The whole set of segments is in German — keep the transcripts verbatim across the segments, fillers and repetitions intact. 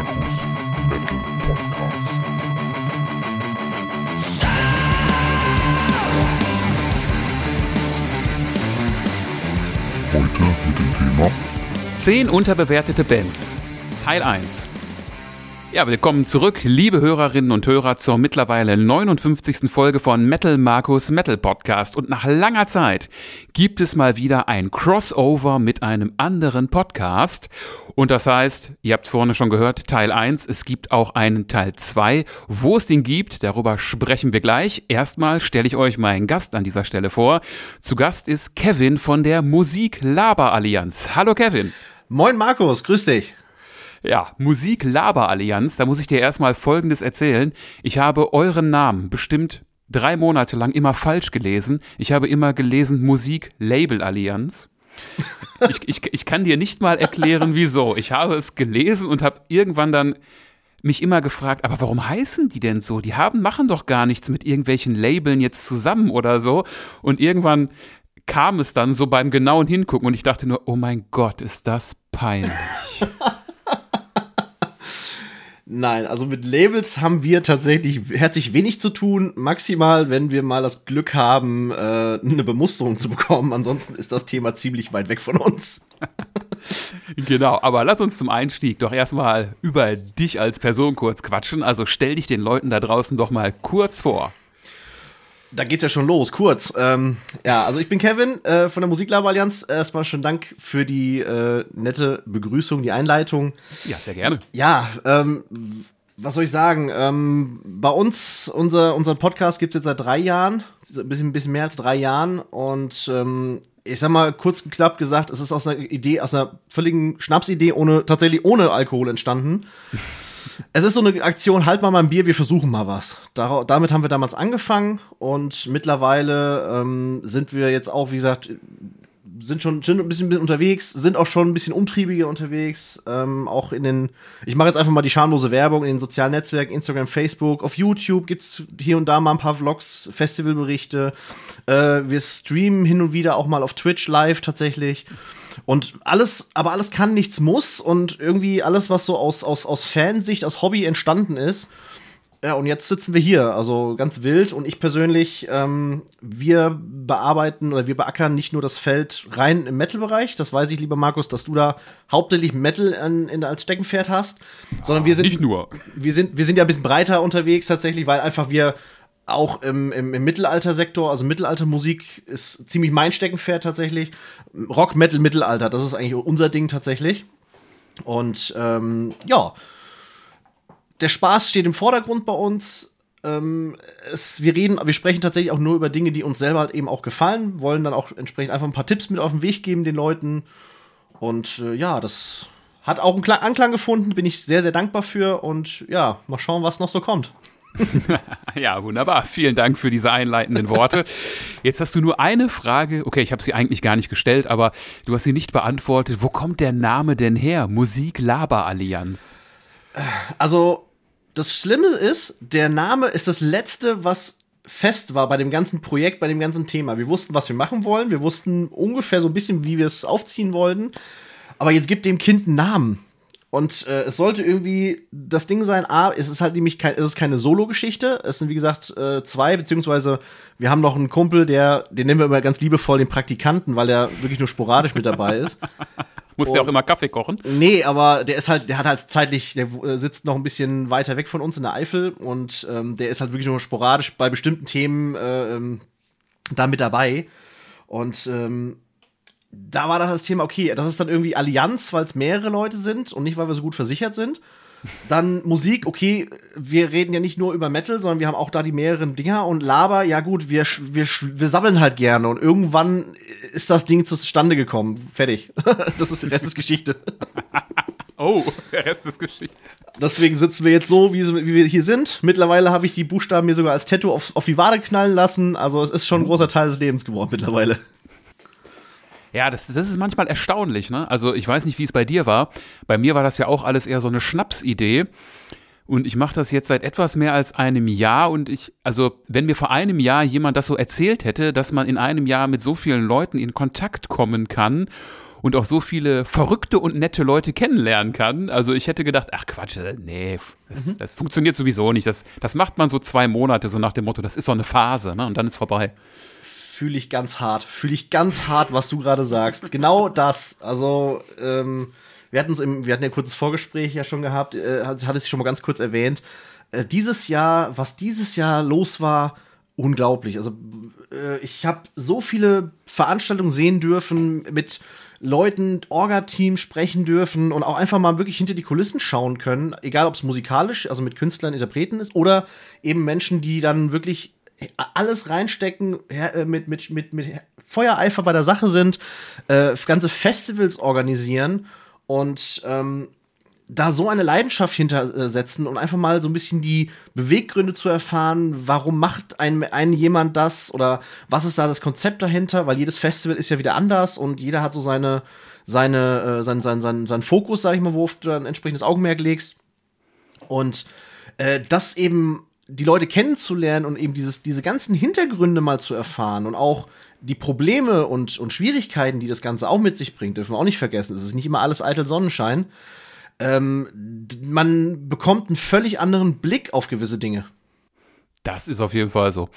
Markus Metal Podcast. Heute mit dem Thema zehn unterbewertete Bands. Teil eins. Ja, willkommen zurück, liebe Hörerinnen und Hörer, zur mittlerweile neunundfünfzigsten Folge von Metal Markus Metal Podcast. Und nach langer Zeit gibt es mal wieder ein Crossover mit einem anderen Podcast. Und das heißt, ihr habt es vorne schon gehört, Teil eins, es gibt auch einen Teil zwei. Wo es den gibt, darüber sprechen wir gleich. Erstmal stelle ich euch meinen Gast an dieser Stelle vor. Zu Gast ist Kevin von der Musik-Laber-Allianz. Hallo Kevin. Moin Markus, grüß dich. Ja, Musik-Laber-Allianz, da muss ich dir erstmal Folgendes erzählen. Ich habe euren Namen bestimmt drei Monate lang immer falsch gelesen. Ich habe immer gelesen Musik-Label-Allianz. Ich, ich, ich kann dir nicht mal erklären, wieso. Ich habe es gelesen und habe irgendwann dann mich immer gefragt, aber warum heißen die denn so? Die haben, machen doch gar nichts mit irgendwelchen Labeln jetzt zusammen oder so. Und irgendwann kam es dann so beim genauen Hingucken und ich dachte nur, oh mein Gott, ist das peinlich. Nein, also mit Labels haben wir tatsächlich herzlich wenig zu tun. Maximal, wenn wir mal das Glück haben, äh, eine Bemusterung zu bekommen. Ansonsten ist das Thema ziemlich weit weg von uns. Genau, aber lass uns zum Einstieg doch erstmal über dich als Person kurz quatschen. Also stell dich den Leuten da draußen doch mal kurz vor. Da geht's ja schon los, kurz. Ähm, ja, also ich bin Kevin äh, von der Musik-Laber-Allianz. Erstmal schon Dank für die äh, nette Begrüßung, die Einleitung. Ja, sehr gerne. Ja, ähm, was soll ich sagen? Ähm, bei uns, unser, unseren Podcast gibt's jetzt seit drei Jahren, ein bisschen, ein bisschen mehr als drei Jahren. Und ähm, ich sag mal, kurz und knapp gesagt, es ist aus einer Idee, aus einer völligen Schnapsidee, ohne, tatsächlich ohne Alkohol entstanden. Es ist so eine Aktion, halt mal mal ein Bier, wir versuchen mal was. Dar- damit haben wir damals angefangen und mittlerweile ähm, sind wir jetzt auch, wie gesagt, sind schon, schon ein bisschen unterwegs, sind auch schon ein bisschen umtriebiger unterwegs, ähm, auch in den, ich mache jetzt einfach mal die schamlose Werbung in den sozialen Netzwerken, Instagram, Facebook, auf YouTube gibt's hier und da mal ein paar Vlogs, Festivalberichte, äh, wir streamen hin und wieder auch mal auf Twitch live tatsächlich. Und alles, aber alles kann, nichts muss und irgendwie alles, was so aus, aus, aus Fansicht, aus Hobby entstanden ist. Ja, und jetzt sitzen wir hier, also ganz wild und ich persönlich, ähm, wir bearbeiten oder wir beackern nicht nur das Feld rein im Metal-Bereich, das weiß ich, lieber Markus, dass du da hauptsächlich Metal in, in, als Steckenpferd hast, sondern wir sind, nicht nur. Wir sind, wir sind ja ein bisschen breiter unterwegs tatsächlich, weil einfach wir auch im, im, im Mittelaltersektor, also Mittelaltermusik ist ziemlich mein Steckenpferd tatsächlich. Rock, Metal, Mittelalter, das ist eigentlich unser Ding tatsächlich. Und ähm, ja, der Spaß steht im Vordergrund bei uns. Ähm, es, wir reden, wir sprechen tatsächlich auch nur über Dinge, die uns selber halt eben auch gefallen, wollen dann auch entsprechend einfach ein paar Tipps mit auf den Weg geben den Leuten. Und äh, ja, das hat auch einen Klang- Anklang gefunden, bin ich sehr, sehr dankbar für. Und ja, mal schauen, was noch so kommt. Ja, wunderbar. Vielen Dank für diese einleitenden Worte. Jetzt hast du nur eine Frage. Okay, ich habe sie eigentlich gar nicht gestellt, aber du hast sie nicht beantwortet. Wo kommt der Name denn her? Musik-Laber-Allianz. Also, das Schlimme ist, der Name ist das Letzte, was fest war bei dem ganzen Projekt, bei dem ganzen Thema. Wir wussten, was wir machen wollen. Wir wussten ungefähr so ein bisschen, wie wir es aufziehen wollten. Aber jetzt gibt dem Kind einen Namen. Und äh, es sollte irgendwie das Ding sein, A, es ist halt nämlich kein, es ist keine Solo-Geschichte. Es sind, wie gesagt, äh, zwei, beziehungsweise wir haben noch einen Kumpel, der, den nennen wir immer ganz liebevoll den Praktikanten, weil er wirklich nur sporadisch mit dabei ist. Musst du auch immer Kaffee kochen? Nee, aber der ist halt, der hat halt zeitlich, der äh, sitzt noch ein bisschen weiter weg von uns in der Eifel und ähm, der ist halt wirklich nur sporadisch bei bestimmten Themen äh, ähm, da mit dabei. Und ähm, da war dann das Thema, okay, das ist dann irgendwie Allianz, weil es mehrere Leute sind und nicht, weil wir so gut versichert sind. Dann Musik, okay, wir reden ja nicht nur über Metal, sondern wir haben auch da die mehreren Dinger. Und Laber, ja gut, wir, wir, wir sammeln halt gerne. Und irgendwann ist das Ding zustande gekommen. Fertig. Das ist der Rest des Geschichte. Oh, der Rest ist Geschichte. Deswegen sitzen wir jetzt so, wie, wie wir hier sind. Mittlerweile habe ich die Buchstaben mir sogar als Tattoo auf, auf die Wade knallen lassen. Also es ist schon ein großer Teil des Lebens geworden mittlerweile. Ja, das, das ist manchmal erstaunlich, ne? Also ich weiß nicht, wie es bei dir war. Bei mir war das ja auch alles eher so eine Schnapsidee. Und ich mache das jetzt seit etwas mehr als einem Jahr und ich, also wenn mir vor einem Jahr jemand das so erzählt hätte, dass man in einem Jahr mit so vielen Leuten in Kontakt kommen kann und auch so viele verrückte und nette Leute kennenlernen kann. Also ich hätte gedacht, ach Quatsch, äh, nee, das, mhm. das funktioniert sowieso nicht. Das, das macht man so zwei Monate, so nach dem Motto, das ist so eine Phase, ne? Und dann ist vorbei. Fühle ich ganz hart, fühle ich ganz hart, was du gerade sagst. Genau das, also ähm, wir hatten im, wir hatten ja ein kurzes Vorgespräch ja schon gehabt, äh, hat, hat es schon mal ganz kurz erwähnt. Äh, dieses Jahr, was dieses Jahr los war, unglaublich. Also äh, ich habe so viele Veranstaltungen sehen dürfen, mit Leuten, Orga-Team sprechen dürfen und auch einfach mal wirklich hinter die Kulissen schauen können, egal ob es musikalisch, also mit Künstlern, Interpreten ist, oder eben Menschen, die dann wirklich alles reinstecken, mit, mit, mit, mit Feuereifer bei der Sache sind, äh, ganze Festivals organisieren und ähm, da so eine Leidenschaft hintersetzen und einfach mal so ein bisschen die Beweggründe zu erfahren, warum macht ein, ein jemand das oder was ist da das Konzept dahinter, weil jedes Festival ist ja wieder anders und jeder hat so seine, seine, äh, sein, sein, sein, sein Fokus, sag ich mal, worauf du dann entsprechendes Augenmerk legst. Und äh, das eben die Leute kennenzulernen und eben dieses, diese ganzen Hintergründe mal zu erfahren und auch die Probleme und, und Schwierigkeiten, die das Ganze auch mit sich bringt, dürfen wir auch nicht vergessen. Es ist nicht immer alles eitel Sonnenschein. Ähm, man bekommt einen völlig anderen Blick auf gewisse Dinge. Das ist auf jeden Fall so.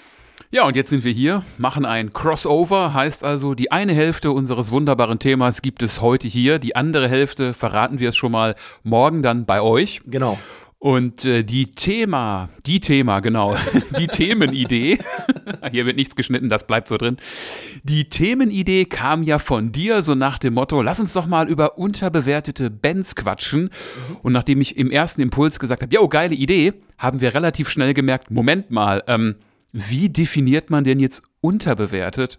Ja, und jetzt sind wir hier, machen ein Crossover, heißt also, die eine Hälfte unseres wunderbaren Themas gibt es heute hier, die andere Hälfte, verraten wir es schon mal, morgen dann bei euch. Genau. Und äh, die Thema, die Thema, genau, die Themenidee, hier wird nichts geschnitten, das bleibt so drin. Die Themenidee kam ja von dir, so nach dem Motto, lass uns doch mal über unterbewertete Bands quatschen. Mhm. Und nachdem ich im ersten Impuls gesagt habe, ja, oh, geile Idee, haben wir relativ schnell gemerkt, Moment mal, ähm, wie definiert man denn jetzt unterbewertet?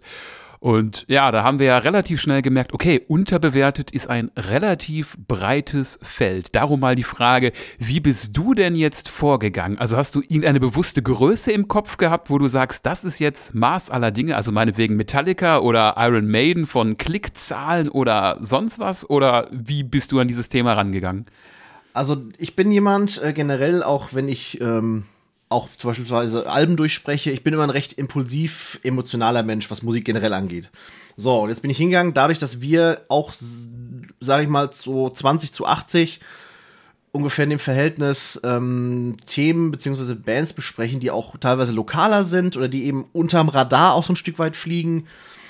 Und ja, da haben wir ja relativ schnell gemerkt, okay, unterbewertet ist ein relativ breites Feld. Darum mal die Frage, wie bist du denn jetzt vorgegangen? Also hast du irgendeine bewusste Größe im Kopf gehabt, wo du sagst, das ist jetzt Maß aller Dinge, also meinetwegen Metallica oder Iron Maiden von Klickzahlen oder sonst was? Oder wie bist du an dieses Thema rangegangen? Also ich bin jemand, äh, generell, auch wenn ich ähm auch zum Beispiel Alben durchspreche, ich bin immer ein recht impulsiv, emotionaler Mensch, was Musik generell angeht. So, und jetzt bin ich hingegangen, dadurch, dass wir auch, sage ich mal, so zwanzig zu achtzig ungefähr in dem Verhältnis ähm, Themen bzw. Bands besprechen, die auch teilweise lokaler sind oder die eben unterm Radar auch so ein Stück weit fliegen.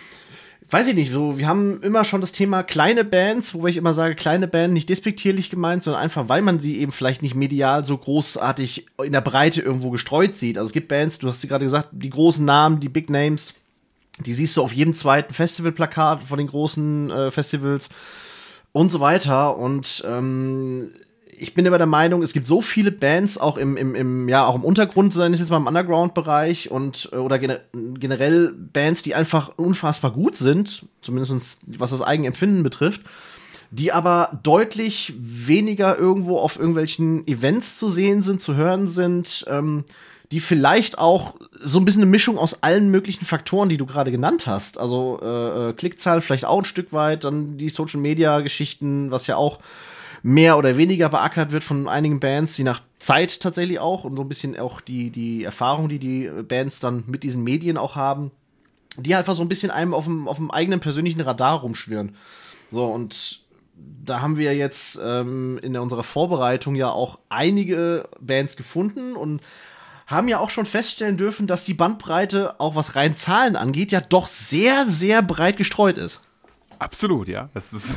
Weiß ich nicht, so, wir haben immer schon das Thema kleine Bands, wobei ich immer sage, kleine Band nicht despektierlich gemeint, sondern einfach, weil man sie eben vielleicht nicht medial so großartig in der Breite irgendwo gestreut sieht. Also es gibt Bands, du hast sie gerade gesagt, die großen Namen, die Big Names, die siehst du auf jedem zweiten Festivalplakat von den großen äh, Festivals und so weiter. Und ähm, ich bin immer der Meinung, es gibt so viele Bands auch im, im, im, ja, auch im Untergrund, sei es jetzt mal im Underground-Bereich und oder gener- generell Bands, die einfach unfassbar gut sind, zumindest was das Eigenempfinden betrifft, die aber deutlich weniger irgendwo auf irgendwelchen Events zu sehen sind, zu hören sind, ähm, die vielleicht auch so ein bisschen eine Mischung aus allen möglichen Faktoren, die du gerade genannt hast. Also äh, Klickzahl vielleicht auch ein Stück weit, dann die Social-Media-Geschichten, was ja auch mehr oder weniger beackert wird von einigen Bands, die nach Zeit tatsächlich auch und so ein bisschen auch die, die Erfahrung, die die Bands dann mit diesen Medien auch haben, die einfach so ein bisschen einem auf dem, auf dem eigenen persönlichen Radar rumschwirren. So, und da haben wir jetzt ähm, in unserer Vorbereitung ja auch einige Bands gefunden und haben ja auch schon feststellen dürfen, dass die Bandbreite, auch was rein Zahlen angeht, ja doch sehr, sehr breit gestreut ist. Absolut, ja. Das ist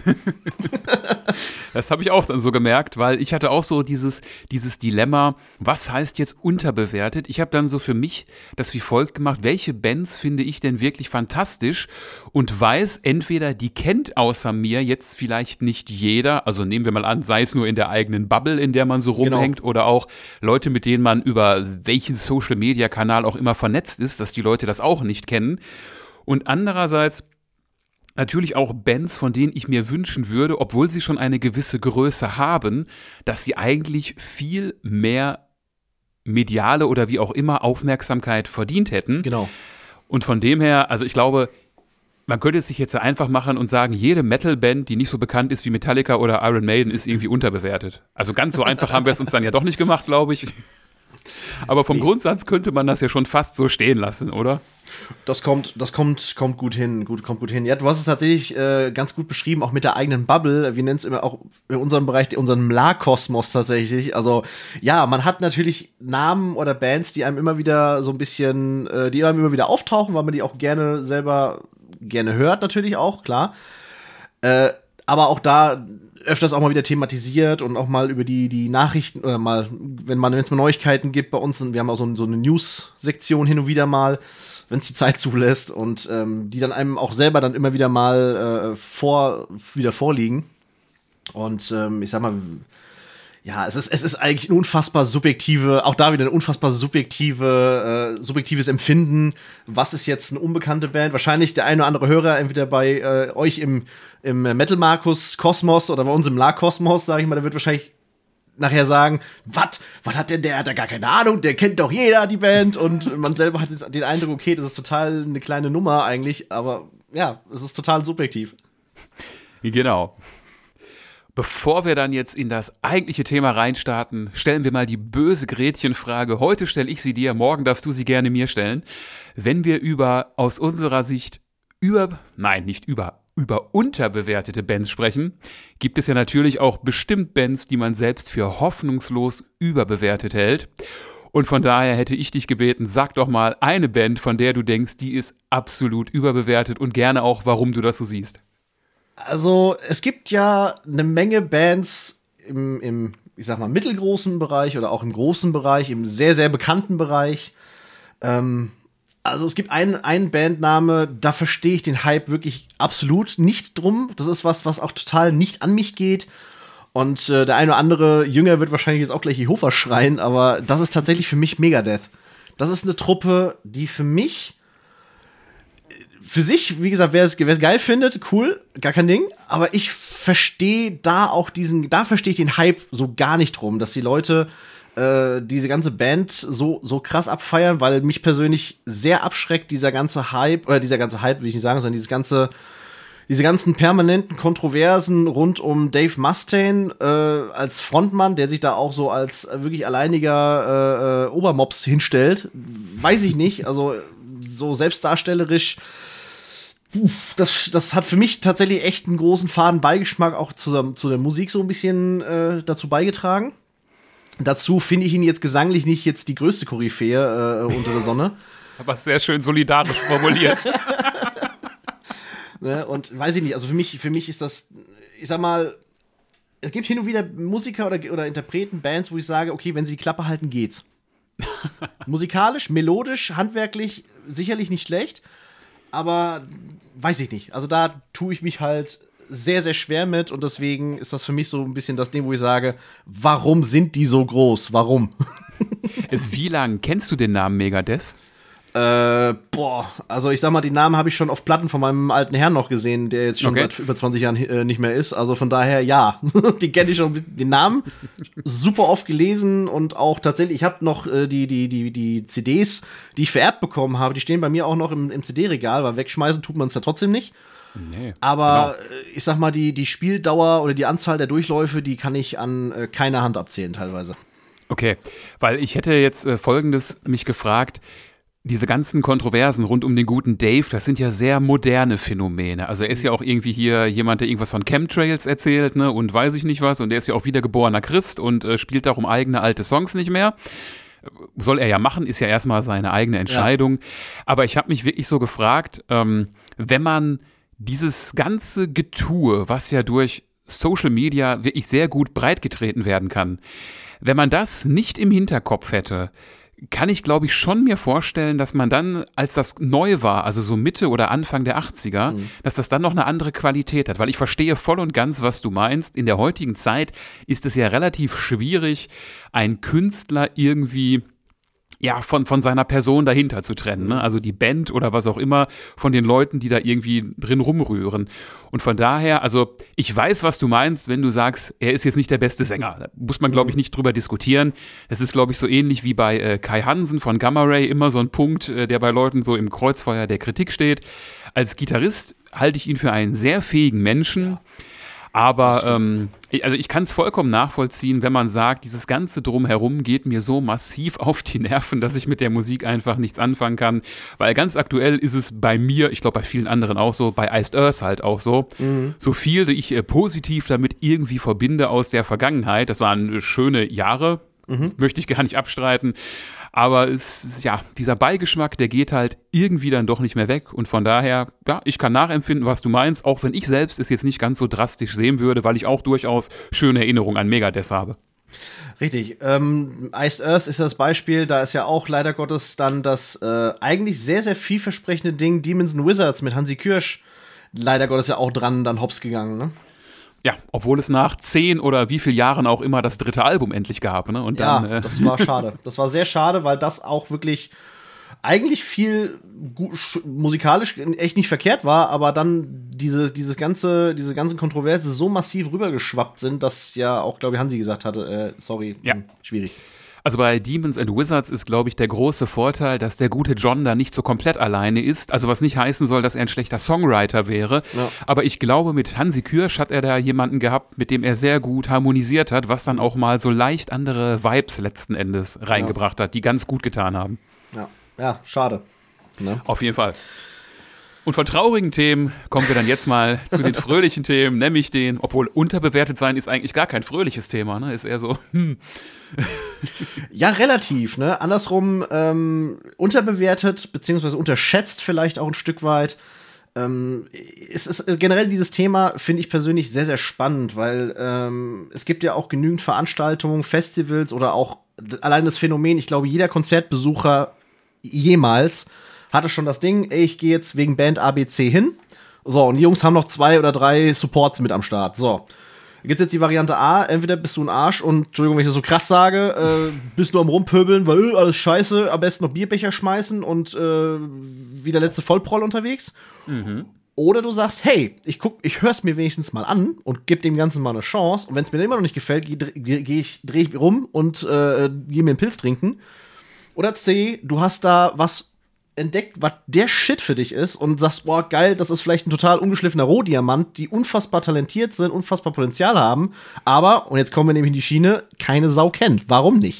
das habe ich auch dann so gemerkt, weil ich hatte auch so dieses, dieses Dilemma, was heißt jetzt unterbewertet? Ich habe dann so für mich das wie folgt gemacht, welche Bands finde ich denn wirklich fantastisch und weiß, entweder die kennt außer mir jetzt vielleicht nicht jeder, also nehmen wir mal an, sei es nur in der eigenen Bubble, in der man so rumhängt, genau, oder auch Leute, mit denen man über welchen Social-Media-Kanal auch immer vernetzt ist, dass die Leute das auch nicht kennen. Und andererseits natürlich auch Bands, von denen ich mir wünschen würde, obwohl sie schon eine gewisse Größe haben, dass sie eigentlich viel mehr mediale oder wie auch immer Aufmerksamkeit verdient hätten. Genau. Und von dem her, also ich glaube, man könnte es sich jetzt einfach machen und sagen, jede Metal-Band, die nicht so bekannt ist wie Metallica oder Iron Maiden, ist irgendwie unterbewertet. Also ganz so einfach haben wir es uns dann ja doch nicht gemacht, glaube ich. Aber vom Nee. Grundsatz könnte man das ja schon fast so stehen lassen, oder? Das kommt, das kommt, kommt gut hin, gut, kommt gut hin. Ja, du hast es tatsächlich äh, ganz gut beschrieben, auch mit der eigenen Bubble. Wir nennen es immer auch in unserem Bereich, unseren Mla-Kosmos tatsächlich. Also, ja, man hat natürlich Namen oder Bands, die einem immer wieder so ein bisschen, äh, die einem immer wieder auftauchen, weil man die auch gerne selber gerne hört, natürlich auch, klar. Äh, aber auch da öfters auch mal wieder thematisiert und auch mal über die, die Nachrichten oder mal, wenn man, wenn es mal Neuigkeiten gibt bei uns, wir haben auch so, so eine News-Sektion hin und wieder mal, wenn es die Zeit zulässt und ähm, die dann einem auch selber dann immer wieder mal äh, vor, wieder vorliegen. Und ähm, ich sag mal, ja, es ist, es ist eigentlich eine unfassbar subjektive, auch da wieder eine unfassbar subjektive, äh, subjektives Empfinden. Was ist jetzt eine unbekannte Band? Wahrscheinlich der eine oder andere Hörer, entweder bei äh, euch im, im Metal-Markus-Kosmos oder bei uns im La-Kosmos, sag ich mal, der wird wahrscheinlich nachher sagen, was, was hat denn der, hat da gar keine Ahnung, der kennt doch jeder die Band und man selber hat jetzt den Eindruck, okay, das ist total eine kleine Nummer eigentlich, aber ja, es ist total subjektiv. Genau. Bevor wir dann jetzt in das eigentliche Thema reinstarten, stellen wir mal die böse Gretchenfrage. Heute stelle ich sie dir, morgen darfst du sie gerne mir stellen. Wenn wir über, aus unserer Sicht, über, nein, nicht über, über unterbewertete Bands sprechen, gibt es ja natürlich auch bestimmt Bands, die man selbst für hoffnungslos überbewertet hält. Und von daher hätte ich dich gebeten, sag doch mal eine Band, von der du denkst, die ist absolut überbewertet und gerne auch, warum du das so siehst. Also, es gibt ja eine Menge Bands im, im, ich sag mal, mittelgroßen Bereich oder auch im großen Bereich, im sehr, sehr bekannten Bereich. Ähm, also, es gibt einen, einen Bandname, da verstehe ich den Hype wirklich absolut nicht drum. Das ist was, was auch total nicht an mich geht. Und äh, der eine oder andere Jünger wird wahrscheinlich jetzt auch gleich Jehovah schreien, aber das ist tatsächlich für mich Megadeth. Das ist eine Truppe, die für mich Für sich, wie gesagt, wer es, wer es geil findet, cool, gar kein Ding. Aber ich verstehe da auch diesen, da verstehe ich den Hype so gar nicht drum, dass die Leute äh, diese ganze Band so, so krass abfeiern, weil mich persönlich sehr abschreckt dieser ganze Hype, oder dieser ganze Hype, will ich nicht sagen, sondern dieses ganze, diese ganzen permanenten Kontroversen rund um Dave Mustaine äh, als Frontmann, der sich da auch so als wirklich alleiniger äh, äh, Obermops hinstellt. Weiß ich nicht, also so selbstdarstellerisch. Das, das hat für mich tatsächlich echt einen großen faden Beigeschmack auch zu, zu der Musik so ein bisschen äh, dazu beigetragen. Dazu finde ich ihn jetzt gesanglich nicht jetzt die größte Koryphäe äh, unter der Sonne. Das ist aber sehr schön solidarisch formuliert. Ne, und weiß ich nicht, also für mich, für mich ist das, ich sag mal, es gibt hin und wieder Musiker oder, oder Interpreten, Bands, wo ich sage, okay, wenn sie die Klappe halten, geht's. Musikalisch, melodisch, handwerklich sicherlich nicht schlecht, aber weiß ich nicht. Also da tue ich mich halt sehr, sehr schwer mit und deswegen ist das für mich so ein bisschen das Ding, wo ich sage, warum sind die so groß? Warum? Wie lange kennst du den Namen Megadeth? Äh, boah, also ich sag mal, die Namen habe ich schon auf Platten von meinem alten Herrn noch gesehen, der jetzt schon Okay. seit über zwanzig Jahren äh, nicht mehr ist. Also von daher, ja, die kenne ich schon, den Namen super oft gelesen und auch tatsächlich, ich habe noch äh, die, die, die, die C Ds, die ich vererbt bekommen habe, die stehen bei mir auch noch im, im C D-Regal, weil wegschmeißen tut man es ja trotzdem nicht. Nee. Aber genau. äh, ich sag mal, die, die Spieldauer oder die Anzahl der Durchläufe, die kann ich an äh, keiner Hand abzählen teilweise. Okay, weil ich hätte jetzt äh, Folgendes mich gefragt. Diese ganzen Kontroversen rund um den guten Dave, das sind ja sehr moderne Phänomene. Also er ist ja auch irgendwie hier jemand, der irgendwas von Chemtrails erzählt, ne, und weiß ich nicht was. Und er ist ja auch wiedergeborener Christ und äh, spielt darum eigene alte Songs nicht mehr. Soll er ja machen, ist ja erstmal seine eigene Entscheidung. Ja. Aber ich habe mich wirklich so gefragt, ähm, wenn man dieses ganze Getue, was ja durch Social Media wirklich sehr gut breitgetreten werden kann, wenn man das nicht im Hinterkopf hätte, kann ich, glaube ich, schon mir vorstellen, dass man dann, als das neu war, also so Mitte oder Anfang der achtziger, mhm. dass das dann noch eine andere Qualität hat. Weil ich verstehe voll und ganz, was du meinst. In der heutigen Zeit ist es ja relativ schwierig, einen Künstler irgendwie ja, von, von seiner Person dahinter zu trennen, ne? Also die Band oder was auch immer von den Leuten, die da irgendwie drin rumrühren. Und von daher, also ich weiß, was du meinst, wenn du sagst, er ist jetzt nicht der beste Sänger. Da muss man, glaube ich, nicht drüber diskutieren. Das ist, glaube ich, so ähnlich wie bei äh, Kai Hansen von Gamma Ray, immer so ein Punkt, äh, der bei Leuten so im Kreuzfeuer der Kritik steht. Als Gitarrist halte ich ihn für einen sehr fähigen Menschen. Ja. Aber ähm, ich- also ich kann es vollkommen nachvollziehen, wenn man sagt, dieses ganze Drumherum geht mir so massiv auf die Nerven, dass ich mit der Musik einfach nichts anfangen kann. Weil ganz aktuell ist es bei mir, ich glaube bei vielen anderen auch so, bei Iced Earth halt auch so, mhm. so viel, wie ich äh, positiv damit irgendwie verbinde aus der Vergangenheit. Das waren äh, schöne Jahre, mhm. möchte ich gar nicht abstreiten. Aber es, ja, dieser Beigeschmack, der geht halt irgendwie dann doch nicht mehr weg. Und von daher, ja, ich kann nachempfinden, was du meinst, auch wenn ich selbst es jetzt nicht ganz so drastisch sehen würde, weil ich auch durchaus schöne Erinnerungen an Megadeth habe. Richtig. Ähm, Iced Earth ist das Beispiel. Da ist ja auch leider Gottes dann das äh, eigentlich sehr, sehr vielversprechende Ding Demons and Wizards mit Hansi Kürsch leider Gottes ja auch dran dann hops gegangen, ne? Ja, obwohl es nach zehn oder wie viel Jahren auch immer das dritte Album endlich gab. Ne? Und dann, ja, äh das war schade. Das war sehr schade, weil das auch wirklich eigentlich viel gu- sch- musikalisch echt nicht verkehrt war, aber dann diese, dieses ganze, diese ganzen Kontroverse so massiv rübergeschwappt sind, dass ja auch, glaube ich, Hansi gesagt hatte, äh, sorry, Ja. mh, schwierig. Also bei Demons and Wizards ist, glaube ich, der große Vorteil, dass der gute John da nicht so komplett alleine ist. Also was nicht heißen soll, dass er ein schlechter Songwriter wäre. Ja. Aber ich glaube, mit Hansi Kürsch hat er da jemanden gehabt, mit dem er sehr gut harmonisiert hat, was dann auch mal so leicht andere Vibes letzten Endes reingebracht hat, die ganz gut getan haben. Ja, ja schade. Ne? Auf jeden Fall. Und von traurigen Themen kommen wir dann jetzt mal zu den fröhlichen Themen, nämlich den, obwohl unterbewertet sein ist eigentlich gar kein fröhliches Thema, ne? Ist eher so, hm. Ja, relativ, ne? Andersrum ähm, unterbewertet, beziehungsweise unterschätzt vielleicht auch ein Stück weit. Ähm, es ist generell dieses Thema, finde ich persönlich sehr, sehr spannend, weil ähm, es gibt ja auch genügend Veranstaltungen, Festivals oder auch allein das Phänomen, ich glaube, jeder Konzertbesucher jemals hatte schon das Ding, ey, ich gehe jetzt wegen Band A B C hin. So, und die Jungs haben noch zwei oder drei Supports mit am Start. So. Da gibt's jetzt die Variante A, entweder bist du ein Arsch und, Entschuldigung, wenn ich das so krass sage, äh, bist du am Rumpöbeln, weil äh, alles scheiße, am besten noch Bierbecher schmeißen und äh, wie der letzte Vollproll unterwegs. Mhm. Oder du sagst, hey, ich guck, ich hör's mir wenigstens mal an und geb dem Ganzen mal eine Chance. Und wenn es mir dann immer noch nicht gefällt, gehe geh ich, dreh ich rum und äh, gehe mir einen Pilz trinken. Oder C, du hast da was entdeckt, was der Shit für dich ist und sagst, boah, geil, das ist vielleicht ein total ungeschliffener Rohdiamant, die unfassbar talentiert sind, unfassbar Potenzial haben, aber, und jetzt kommen wir nämlich in die Schiene, keine Sau kennt. Warum nicht?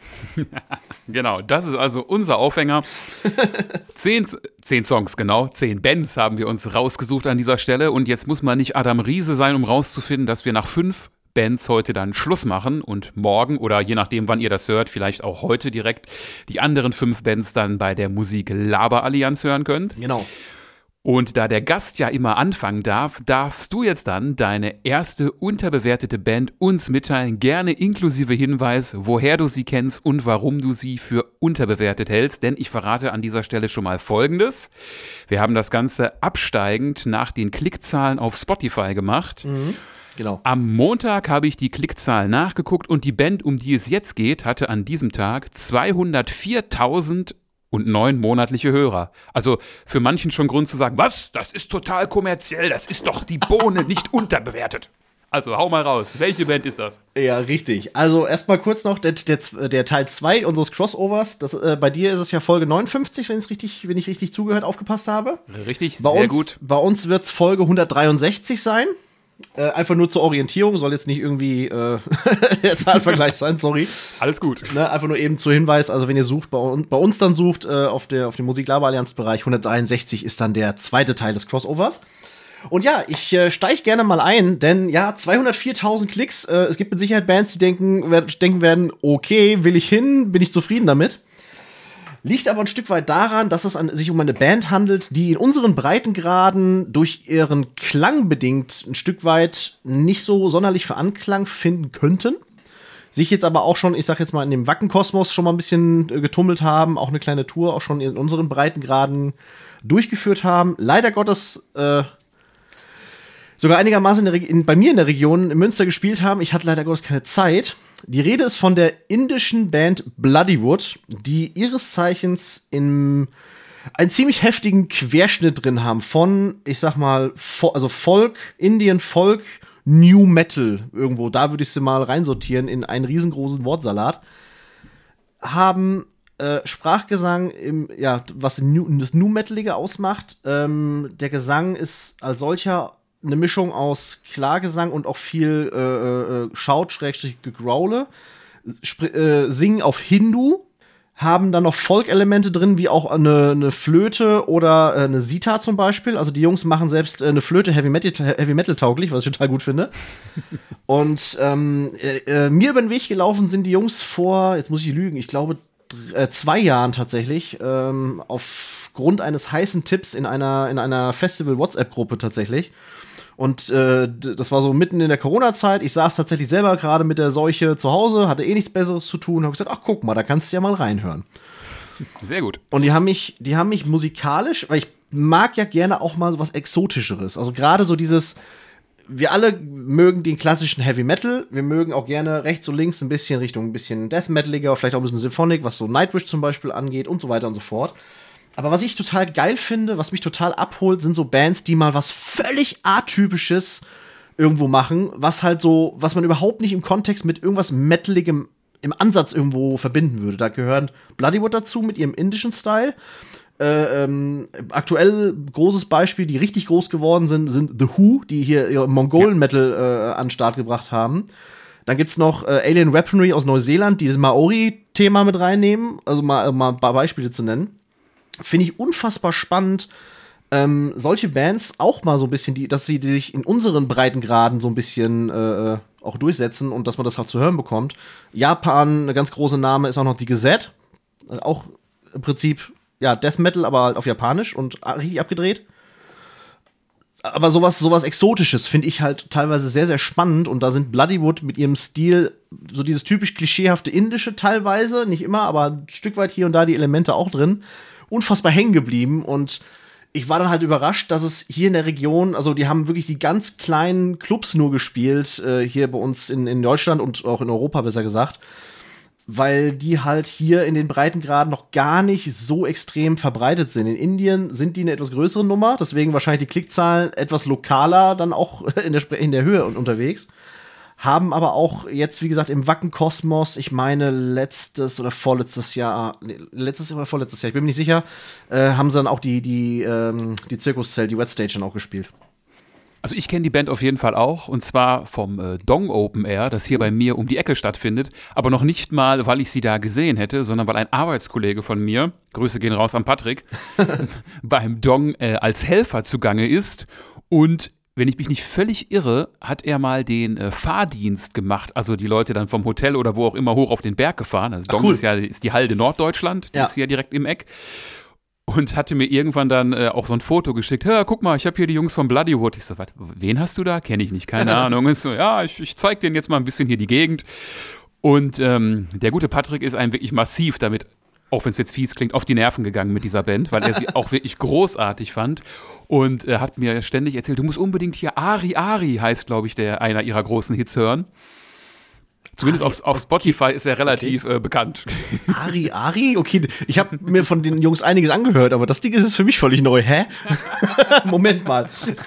Genau, das ist also unser Aufhänger. zehn, zehn Songs, genau, zehn Bands haben wir uns rausgesucht an dieser Stelle und jetzt muss man nicht Adam Riese sein, um rauszufinden, dass wir nach fünf Bands heute dann Schluss machen und morgen oder je nachdem, wann ihr das hört, vielleicht auch heute direkt die anderen fünf Bands dann bei der Musik-Laber-Allianz hören könnt. Genau. Und da der Gast ja immer anfangen darf, darfst du jetzt dann deine erste unterbewertete Band uns mitteilen, gerne inklusive Hinweis, woher du sie kennst und warum du sie für unterbewertet hältst. Denn ich verrate an dieser Stelle schon mal Folgendes. Wir haben das Ganze absteigend nach den Klickzahlen auf Spotify gemacht. Mhm. Genau. Am Montag habe ich die Klickzahlen nachgeguckt und die Band, um die es jetzt geht, hatte an diesem Tag zweihundertviertausend und neun monatliche Hörer. Also für manchen schon Grund zu sagen, was, das ist total kommerziell, das ist doch die Bohne nicht unterbewertet. Also hau mal raus, welche Band ist das? Ja, richtig. Also erstmal kurz noch der, der, der Teil zwei unseres Crossovers. Das, äh, bei dir ist es ja Folge neunundfünfzig, wenn, richtig, wenn ich richtig zugehört, aufgepasst habe. Richtig, bei sehr uns, gut. Bei uns wird es Folge hundertdreiundsechzig sein. Äh, einfach nur zur Orientierung, soll jetzt nicht irgendwie äh, der Zahlvergleich sein, sorry. Alles gut. Ne, einfach nur eben zur Hinweis, also wenn ihr sucht, bei, un bei uns dann sucht, äh, auf, der, auf dem Musik-Laber-Allianz-Bereich, hundertdreiundsechzig ist dann der zweite Teil des Crossovers. Und ja, ich äh, steige gerne mal ein, denn ja, zweihundertviertausend Klicks, äh, es gibt mit Sicherheit Bands, die denken, wer denken werden, okay, will ich hin, bin ich zufrieden damit. Liegt aber ein Stück weit daran, dass es an, sich um eine Band handelt, die in unseren Breitengraden durch ihren Klang bedingt ein Stück weit nicht so sonderlich für Anklang finden könnten. Sich jetzt aber auch schon, ich sag jetzt mal, in dem Wackenkosmos schon mal ein bisschen äh, getummelt haben, auch eine kleine Tour auch schon in unseren Breitengraden durchgeführt haben. Leider Gottes äh, sogar einigermaßen in der in, bei mir in der Region in Münster gespielt haben. Ich hatte leider Gottes keine Zeit. Die Rede ist von der indischen Band Bloodywood, die ihres Zeichens in einen ziemlich heftigen Querschnitt drin haben von, ich sag mal, Fo- also Folk, Indian Folk, New Metal irgendwo. Da würde ich sie mal reinsortieren in einen riesengroßen Wortsalat. Haben äh, Sprachgesang, im, ja, was New, das New Metalige ausmacht. Ähm, der Gesang ist als solcher eine Mischung aus Klagesang und auch viel äh, äh, Schaut, Schrägstrich, Gegraule. Spr- äh, singen auf Hindu, haben dann noch Folk-Elemente drin, wie auch eine, eine Flöte oder äh, eine Sitar zum Beispiel. Also die Jungs machen selbst äh, eine Flöte Heavy Metal, Heavy Metal tauglich, was ich total gut finde. Und ähm, äh, äh, mir über den Weg gelaufen sind die Jungs vor, jetzt muss ich lügen, ich glaube dr- äh, zwei Jahren tatsächlich, ähm, aufgrund eines heißen Tipps in einer, in einer Festival-WhatsApp-Gruppe tatsächlich. Und äh, d- das war so mitten in der Corona-Zeit. Ich saß tatsächlich selber gerade mit der Seuche zu Hause, hatte eh nichts Besseres zu tun, habe gesagt, ach guck mal, da kannst du ja mal reinhören. Sehr gut. Und die haben mich, die haben mich musikalisch, weil ich mag ja gerne auch mal so was Exotischeres. Also gerade so dieses, wir alle mögen den klassischen Heavy Metal, wir mögen auch gerne rechts und links ein bisschen Richtung ein bisschen Death Metaliger, vielleicht auch ein bisschen Symphonic, was so Nightwish zum Beispiel angeht und so weiter und so fort. Aber was ich total geil finde, was mich total abholt, sind so Bands, die mal was völlig Atypisches irgendwo machen, was halt so, was man überhaupt nicht im Kontext mit irgendwas Metaligem im Ansatz irgendwo verbinden würde. Da gehören Bloodywood dazu mit ihrem indischen Style. Äh, ähm, aktuell großes Beispiel, die richtig groß geworden sind, sind The Who, die hier ihr Mongolen-Metal äh, an den Start gebracht haben. Dann gibt's noch äh, Alien Weaponry aus Neuseeland, die das Maori-Thema mit reinnehmen, also mal, mal ein paar Beispiele zu nennen. Finde ich unfassbar spannend, ähm, solche Bands auch mal so ein bisschen, die, dass sie die sich in unseren Breitengraden so ein bisschen äh, auch durchsetzen und dass man das auch zu hören bekommt. Japan, eine ganz große Name, ist auch noch die Gazette. Also auch im Prinzip, ja, Death Metal, aber halt auf Japanisch und richtig abgedreht. Aber sowas, sowas Exotisches finde ich halt teilweise sehr, sehr spannend. Und da sind Bloodywood mit ihrem Stil, so dieses typisch klischeehafte Indische teilweise, nicht immer, aber ein Stück weit hier und da die Elemente auch drin, unfassbar hängen geblieben. Und ich war dann halt überrascht, dass es hier in der Region, also die haben wirklich die ganz kleinen Clubs nur gespielt, äh, hier bei uns in, in Deutschland und auch in Europa, besser gesagt, weil die halt hier in den Breitengraden noch gar nicht so extrem verbreitet sind. In Indien sind die eine etwas größere Nummer, deswegen wahrscheinlich die Klickzahlen etwas lokaler dann auch in der, in der Höhe unterwegs. Haben aber auch jetzt, wie gesagt, im Wacken-Kosmos, ich meine, letztes oder vorletztes Jahr, nee, letztes Jahr oder vorletztes Jahr, ich bin mir nicht sicher, äh, haben sie dann auch die, die, ähm, die Zirkuszelt, die Wet Stage dann auch gespielt. Also ich kenne die Band auf jeden Fall auch, und zwar vom äh, Dong Open Air, das hier bei mir um die Ecke stattfindet, aber noch nicht mal, weil ich sie da gesehen hätte, sondern weil ein Arbeitskollege von mir, Grüße gehen raus an Patrick, beim Dong äh, als Helfer zugange ist. Und wenn ich mich nicht völlig irre, hat er mal den äh, Fahrdienst gemacht, also die Leute dann vom Hotel oder wo auch immer hoch auf den Berg gefahren. Also Dong cool. ist ja ist die Halde Norddeutschland, die Ja. ist hier direkt im Eck. Und hatte mir irgendwann dann äh, auch so ein Foto geschickt. Hör, guck mal, ich habe hier die Jungs von Bloodywood. Ich so, was, wen hast du da? Kenne ich nicht, keine Ahnung. Und so, ja, ich, ich zeig denen jetzt mal ein bisschen hier die Gegend. Und ähm, der gute Patrick ist einem wirklich massiv damit, auch wenn es jetzt fies klingt, auf die Nerven gegangen mit dieser Band, weil er sie auch wirklich großartig fand. Und er hat mir ständig erzählt, du musst unbedingt hier Ari Ari, heißt, glaube ich, der einer ihrer großen Hits hören. Zumindest auf, auf Spotify ist er relativ okay. äh, bekannt. Ari, Ari? Okay, ich habe mir von den Jungs einiges angehört, aber das Ding ist es für mich völlig neu. Hä? Moment mal.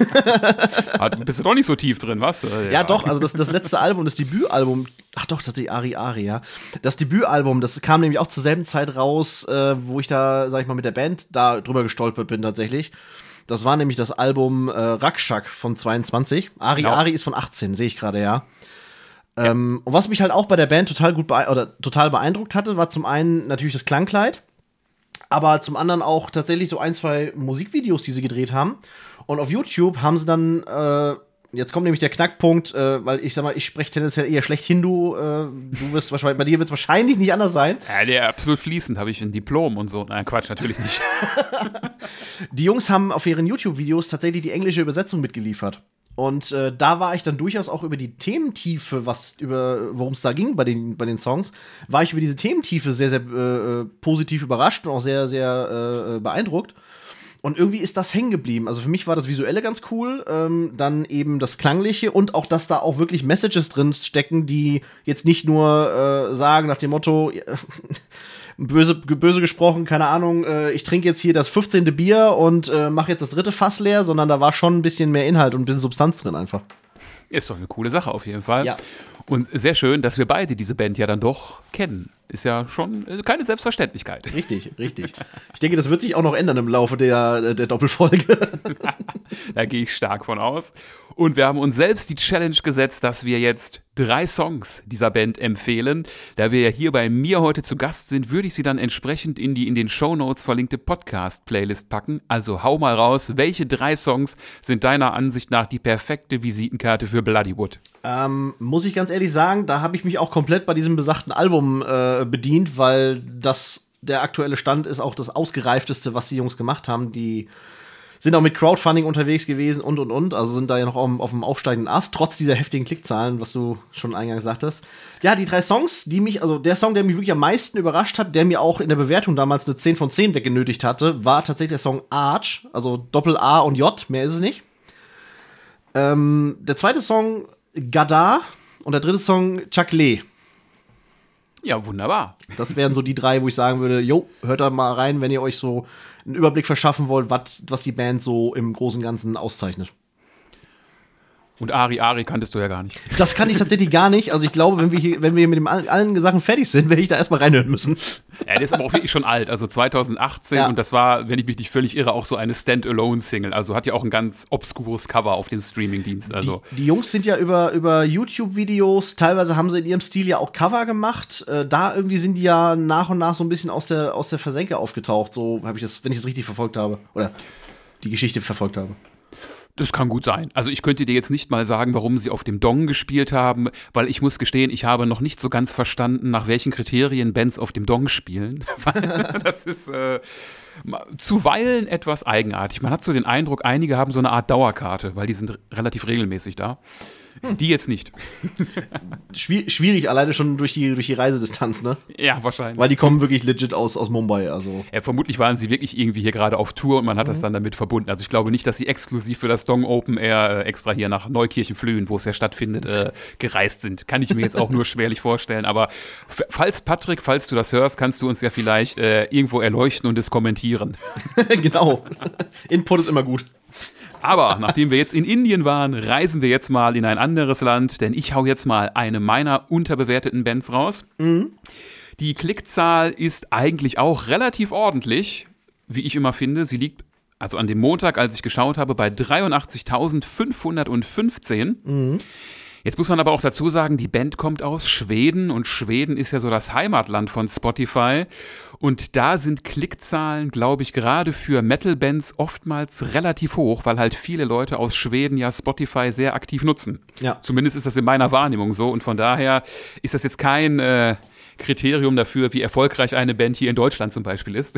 Hat, bist du doch nicht so tief drin, was? Ja, ja doch, also das, das letzte Album, das Debütalbum, ach doch, tatsächlich Ari, Ari, ja. Das Debütalbum, das kam nämlich auch zur selben Zeit raus, äh, wo ich da, sag ich mal, mit der Band da drüber gestolpert bin tatsächlich. Das war nämlich das Album äh, Rakshak von zweiundzwanzig. Ari, genau. Ari ist von achtzehn, sehe ich gerade, ja. Ja. Ähm, und was mich halt auch bei der Band total gut bee- oder total beeindruckt hatte, war zum einen natürlich das Klangkleid, aber zum anderen auch tatsächlich so ein, zwei Musikvideos, die sie gedreht haben. Und auf YouTube haben sie dann, äh, jetzt kommt nämlich der Knackpunkt, äh, weil ich sag mal, ich spreche tendenziell eher schlecht Hindu. Äh, du wirst wahrscheinlich, bei dir wird es wahrscheinlich nicht anders sein. Ja, der absolut fließend, habe ich ein Diplom und so. Nein, Quatsch, natürlich nicht. Die Jungs haben auf ihren YouTube-Videos tatsächlich die englische Übersetzung mitgeliefert. Und äh, da war ich dann durchaus auch über die Thementiefe, was über worum es da ging bei den, bei den Songs, war ich über diese Thementiefe sehr, sehr äh, positiv überrascht und auch sehr, sehr äh, beeindruckt. Und irgendwie ist das hängen geblieben. Also für mich war das Visuelle ganz cool, ähm, dann eben das Klangliche und auch, dass da auch wirklich Messages drin stecken, die jetzt nicht nur äh, sagen nach dem Motto, böse, böse gesprochen, keine Ahnung, äh, ich trinke jetzt hier das fünfzehnte Bier und äh, mache jetzt das dritte Fass leer, sondern da war schon ein bisschen mehr Inhalt und ein bisschen Substanz drin einfach. Ist doch eine coole Sache auf jeden Fall. Ja. Und sehr schön, dass wir beide diese Band ja dann doch kennen. Ist ja schon äh, keine Selbstverständlichkeit. Richtig, richtig. Ich denke, das wird sich auch noch ändern im Laufe der, der Doppelfolge. Da gehe ich stark von aus. Und wir haben uns selbst die Challenge gesetzt, dass wir jetzt drei Songs dieser Band empfehlen. Da wir ja hier bei mir heute zu Gast sind, würde ich sie dann entsprechend in die in den Shownotes verlinkte Podcast-Playlist packen. Also hau mal raus, welche drei Songs sind deiner Ansicht nach die perfekte Visitenkarte für Bloodywood? Ähm, muss ich ganz ehrlich sagen, da habe ich mich auch komplett bei diesem besagten Album äh, bedient, weil das der aktuelle Stand ist auch das ausgereifteste, was die Jungs gemacht haben. Die sind auch mit Crowdfunding unterwegs gewesen und, und, und. Also sind da ja noch auf, auf dem aufsteigenden Ast, trotz dieser heftigen Klickzahlen, was du schon eingangs sagtest. Ja, die drei Songs, die mich, also der Song, der mich wirklich am meisten überrascht hat, der mir auch in der Bewertung damals eine zehn von zehn weggenötigt hatte, war tatsächlich der Song Arch, also Doppel A und J, mehr ist es nicht. Ähm, der zweite Song Gadar und der dritte Song Chakle. Ja, wunderbar. Das wären so die drei, wo ich sagen würde, jo, hört da mal rein, wenn ihr euch so einen Überblick verschaffen wollt, wat, was die Band so im Großen und Ganzen auszeichnet. Und Ari Ari kanntest du ja gar nicht. Das kann ich tatsächlich gar nicht. Also ich glaube, wenn wir hier, wenn wir mit dem allen Sachen fertig sind, werde ich da erstmal reinhören müssen. Ja, der ist aber auch wirklich schon alt, also zwanzig achtzehn Ja. Und das war, wenn ich mich nicht völlig irre, auch so eine Standalone-Single. Also hat ja auch ein ganz obskures Cover auf dem Streamingdienst. Also Die, die Jungs sind ja über, über YouTube-Videos, teilweise haben sie in ihrem Stil ja auch Cover gemacht. Äh, da irgendwie sind die ja nach und nach so ein bisschen aus der, aus der Versenke aufgetaucht. So habe ich das, wenn ich das richtig verfolgt habe. Oder die Geschichte verfolgt habe. das kann gut sein. Also ich könnte dir jetzt nicht mal sagen, warum sie auf dem Dong gespielt haben, weil ich muss gestehen, ich habe noch nicht so ganz verstanden, nach welchen Kriterien Bands auf dem Dong spielen. Weil das ist äh, zuweilen etwas eigenartig. Man hat so den Eindruck, einige haben so eine Art Dauerkarte, weil die sind relativ regelmäßig da. Die jetzt nicht. Schwier- schwierig, alleine schon durch die, durch die Reisedistanz, ne? Ja, wahrscheinlich. Weil die kommen wirklich legit aus, aus Mumbai, also. Ja, vermutlich waren sie wirklich irgendwie hier gerade auf Tour und man hat das dann damit verbunden. Also ich glaube nicht, dass sie exklusiv für das Dong Open Air äh, extra hier nach Neukirchen-Flühen, wo es ja stattfindet, äh, gereist sind. Kann ich mir jetzt auch nur schwerlich vorstellen. Aber f- falls Patrick, falls du das hörst, kannst du uns ja vielleicht äh, irgendwo erleuchten und es kommentieren. Genau. Input ist immer gut. Aber nachdem wir jetzt in Indien waren, reisen wir jetzt mal in ein anderes Land, denn ich hau jetzt mal eine meiner unterbewerteten Bands raus. Mhm. Die Klickzahl ist eigentlich auch relativ ordentlich, wie ich immer finde. Sie liegt also an dem Montag, als ich geschaut habe, bei dreiundachtzigtausendfünfhundertfünfzehn. Mhm. Jetzt muss man aber auch dazu sagen, die Band kommt aus Schweden und Schweden ist ja so das Heimatland von Spotify. Und da sind Klickzahlen, glaube ich, gerade für Metal-Bands oftmals relativ hoch, weil halt viele Leute aus Schweden ja Spotify sehr aktiv nutzen. Ja. Zumindest ist das in meiner Wahrnehmung so. Und von daher ist das jetzt kein äh, Kriterium dafür, wie erfolgreich eine Band hier in Deutschland zum Beispiel ist.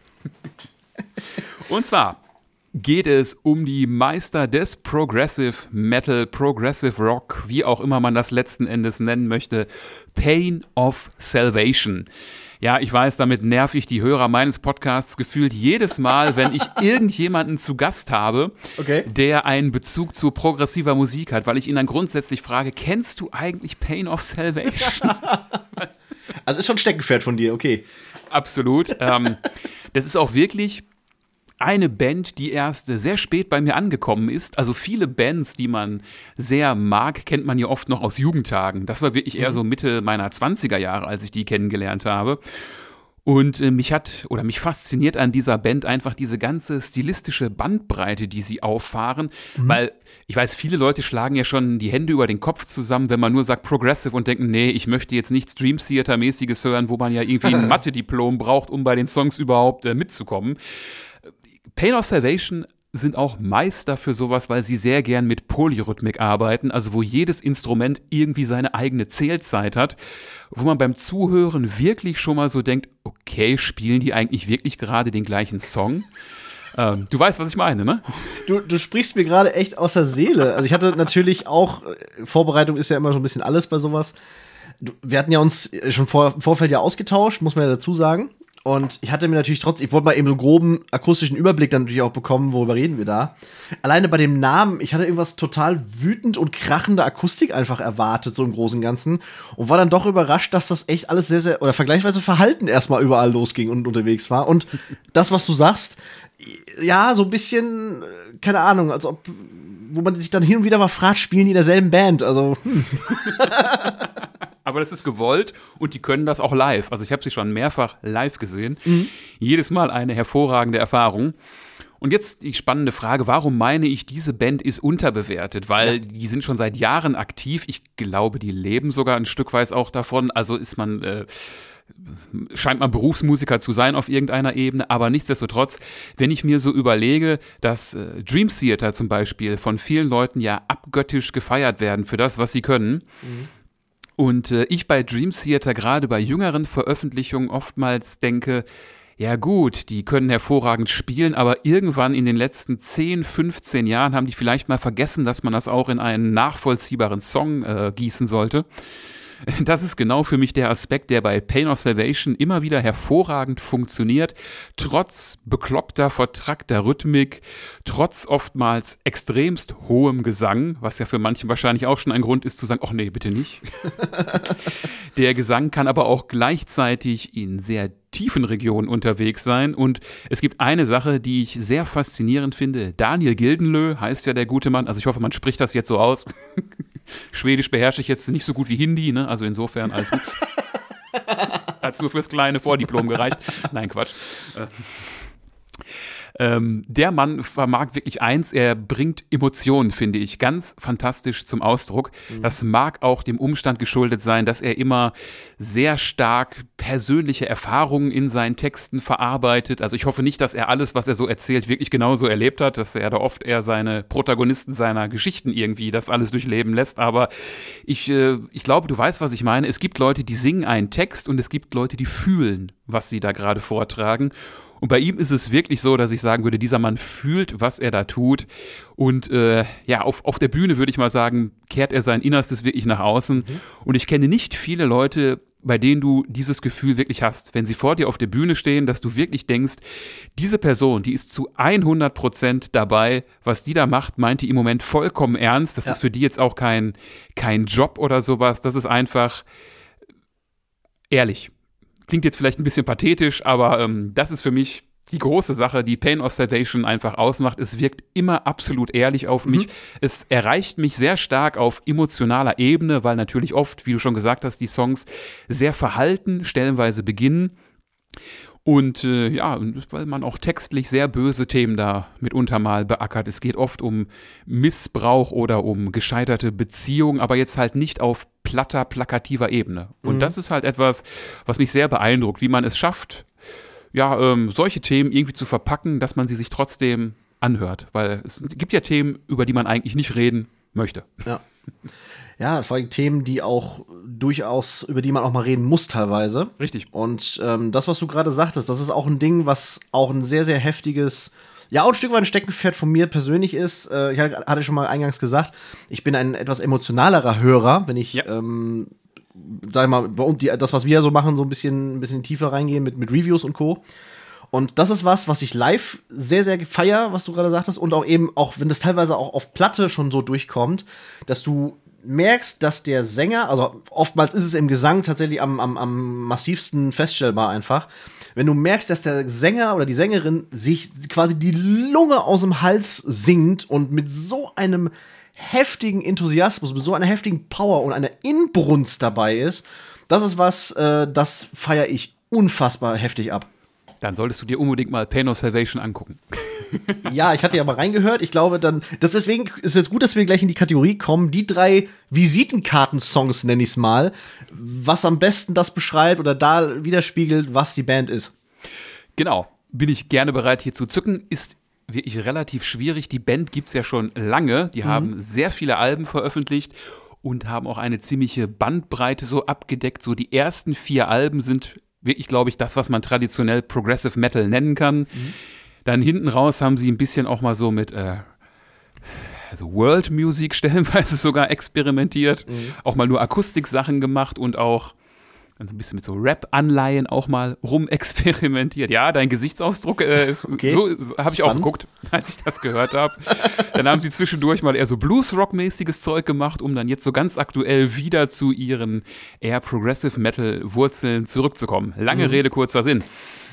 Und zwar geht es um die Meister des Progressive Metal, Progressive Rock, wie auch immer man das letzten Endes nennen möchte, Pain of Salvation. Ja, ich weiß, damit nerv ich die Hörer meines Podcasts gefühlt jedes Mal, wenn ich irgendjemanden zu Gast habe, Okay. der einen Bezug zu progressiver Musik hat, weil ich ihn dann grundsätzlich frage, kennst du eigentlich Pain of Salvation? Also ist schon ein Steckenpferd von dir, okay. Absolut. Ähm, das ist auch wirklich eine Band, die erst sehr spät bei mir angekommen ist. Also viele Bands, die man sehr mag, kennt man ja oft noch aus Jugendtagen. Das war wirklich eher so Mitte meiner zwanziger Jahre, als ich die kennengelernt habe. Und äh, mich hat oder mich fasziniert an dieser Band einfach diese ganze stilistische Bandbreite, die sie auffahren. Mhm. Weil ich weiß, viele Leute schlagen ja schon die Hände über den Kopf zusammen, wenn man nur sagt Progressive und denken, nee, ich möchte jetzt nichts Dream Theater-mäßiges hören, wo man ja irgendwie ein Mathe-Diplom braucht, um bei den Songs überhaupt äh, mitzukommen. Pain of Salvation sind auch Meister für sowas, weil sie sehr gern mit Polyrhythmik arbeiten, also wo jedes Instrument irgendwie seine eigene Zählzeit hat, wo man beim Zuhören wirklich schon mal so denkt, okay, spielen die eigentlich wirklich gerade den gleichen Song? Ähm, du weißt, was ich meine, ne? Du, du sprichst mir gerade echt aus der Seele. Also ich hatte natürlich auch, Vorbereitung ist ja immer so ein bisschen alles bei sowas. Du, wir hatten ja uns schon vor, im Vorfeld ja ausgetauscht, muss man ja dazu sagen. Und ich hatte mir natürlich trotzdem, ich wollte mal eben so einen groben akustischen Überblick dann natürlich auch bekommen, worüber reden wir da. Alleine bei dem Namen, ich hatte irgendwas total wütend und krachende Akustik einfach erwartet, so im Großen und Ganzen. Und war dann doch überrascht, dass das echt alles sehr, sehr, oder vergleichsweise verhalten erstmal überall losging und unterwegs war. Und das, was du sagst, ja, so ein bisschen, keine Ahnung, als ob, wo man sich dann hin und wieder mal fragt, spielen die in derselben Band, also, hm. Aber Aber das ist gewollt und die können das auch live. Also ich habe sie schon mehrfach live gesehen. Mhm. Jedes Mal eine hervorragende Erfahrung. Und jetzt die spannende Frage, warum meine ich, diese Band ist unterbewertet? Weil ja. die sind schon seit Jahren aktiv. Ich glaube, die leben sogar ein Stück weit auch davon. Also ist man, äh, scheint man Berufsmusiker zu sein auf irgendeiner Ebene. Aber nichtsdestotrotz, wenn ich mir so überlege, dass äh, Dream Theater zum Beispiel von vielen Leuten ja abgöttisch gefeiert werden für das, was sie können. Mhm. Und äh, ich bei Dream Theater gerade bei jüngeren Veröffentlichungen oftmals denke, ja gut, die können hervorragend spielen, aber irgendwann in den letzten zehn, fünfzehn Jahren haben die vielleicht mal vergessen, dass man das auch in einen nachvollziehbaren Song äh, gießen sollte. Das ist genau für mich der Aspekt, der bei Pain of Salvation immer wieder hervorragend funktioniert, trotz bekloppter, vertrackter Rhythmik, trotz oftmals extremst hohem Gesang, was ja für manchen wahrscheinlich auch schon ein Grund ist zu sagen, ach nee, bitte nicht. Der Gesang kann aber auch gleichzeitig in sehr tiefen Regionen unterwegs sein und es gibt eine Sache, die ich sehr faszinierend finde. Daniel Gildenlö heißt ja der gute Mann, also ich hoffe, man spricht das jetzt so aus. Schwedisch beherrsche ich jetzt nicht so gut wie Hindi, ne? Also insofern alles gut. Hat's nur fürs kleine Vordiplom gereicht. Nein, Quatsch. Äh. Ähm, der Mann vermag wirklich eins, er bringt Emotionen, finde ich, ganz fantastisch zum Ausdruck. Mhm. Das mag auch dem Umstand geschuldet sein, dass er immer sehr stark persönliche Erfahrungen in seinen Texten verarbeitet. Also ich hoffe nicht, dass er alles, was er so erzählt, wirklich genauso erlebt hat, dass er da oft eher seine Protagonisten seiner Geschichten irgendwie das alles durchleben lässt. Aber ich, äh, ich glaube, du weißt, was ich meine. Es gibt Leute, die singen einen Text und es gibt Leute, die fühlen, was sie da gerade vortragen. Und bei ihm ist es wirklich so, dass ich sagen würde, dieser Mann fühlt, was er da tut. Und äh, ja, auf, auf der Bühne würde ich mal sagen, kehrt er sein Innerstes wirklich nach außen. Mhm. Und ich kenne nicht viele Leute, bei denen du dieses Gefühl wirklich hast. Wenn sie vor dir auf der Bühne stehen, dass du wirklich denkst, diese Person, die ist zu hundert Prozent dabei. Was die da macht, meint die im Moment vollkommen ernst. Das ja. ist für die jetzt auch kein, kein Job oder sowas. Das ist einfach ehrlich. Klingt jetzt vielleicht ein bisschen pathetisch, aber ähm, das ist für mich die große Sache, die Pain of Salvation einfach ausmacht. Es wirkt immer absolut ehrlich auf mich. Mhm. Es erreicht mich sehr stark auf emotionaler Ebene, weil natürlich oft, wie du schon gesagt hast, die Songs sehr verhalten, stellenweise beginnen. Und äh, ja, weil man auch textlich sehr böse Themen da mitunter mal beackert. Es geht oft um Missbrauch oder um gescheiterte Beziehungen, aber jetzt halt nicht auf platter, plakativer Ebene. Und mhm. das ist halt etwas, was mich sehr beeindruckt, wie man es schafft, ja, ähm, solche Themen irgendwie zu verpacken, dass man sie sich trotzdem anhört. Weil es gibt ja Themen, über die man eigentlich nicht reden möchte. Ja. Ja, vor allem Themen, die auch durchaus, über die man auch mal reden muss teilweise. Richtig. Und ähm, das, was du gerade sagtest, das ist auch ein Ding, was auch ein sehr, sehr heftiges, ja, auch ein Stück weit ein Steckenpferd von mir persönlich ist. Äh, ich hatte schon mal eingangs gesagt, ich bin ein etwas emotionalerer Hörer, wenn ich, ja. ähm, sag ich mal, bei uns, die, das, was wir so machen, so ein bisschen, ein bisschen tiefer reingehen mit, mit Reviews und Co. Und das ist was, was ich live sehr, sehr feier, was du gerade sagtest. Und auch eben, auch wenn das teilweise auch auf Platte schon so durchkommt, dass du merkst, dass der Sänger, also oftmals ist es im Gesang tatsächlich am, am, am massivsten feststellbar einfach, wenn du merkst, dass der Sänger oder die Sängerin sich quasi die Lunge aus dem Hals singt und mit so einem heftigen Enthusiasmus, mit so einer heftigen Power und einer Inbrunst dabei ist, das ist was, äh, das feiere ich unfassbar heftig ab. Dann solltest du dir unbedingt mal Pain of Salvation angucken. Ja, ich hatte ja mal reingehört. Ich glaube, dann, das deswegen ist jetzt gut, dass wir gleich in die Kategorie kommen. Die drei Visitenkarten-Songs, nenne ich es mal, was am besten das beschreibt oder da widerspiegelt, was die Band ist. Genau, bin ich gerne bereit hier zu zücken. Ist wirklich relativ schwierig. Die Band gibt es ja schon lange. Die mhm. haben sehr viele Alben veröffentlicht und haben auch eine ziemliche Bandbreite so abgedeckt. So die ersten vier Alben sind wirklich, glaube ich, das, was man traditionell Progressive Metal nennen kann. Mhm. Dann hinten raus haben sie ein bisschen auch mal so mit äh, also World Music stellenweise sogar experimentiert. Mhm. Auch mal nur Akustik-Sachen gemacht und auch ein bisschen mit so Rap-Anleihen auch mal rumexperimentiert. Ja, dein Gesichtsausdruck, äh, okay. so habe ich auch geguckt, als ich das gehört habe. Dann haben sie zwischendurch mal eher so Blues-Rock-mäßiges Zeug gemacht, um dann jetzt so ganz aktuell wieder zu ihren eher Progressive-Metal-Wurzeln zurückzukommen. Lange mhm. Rede, kurzer Sinn.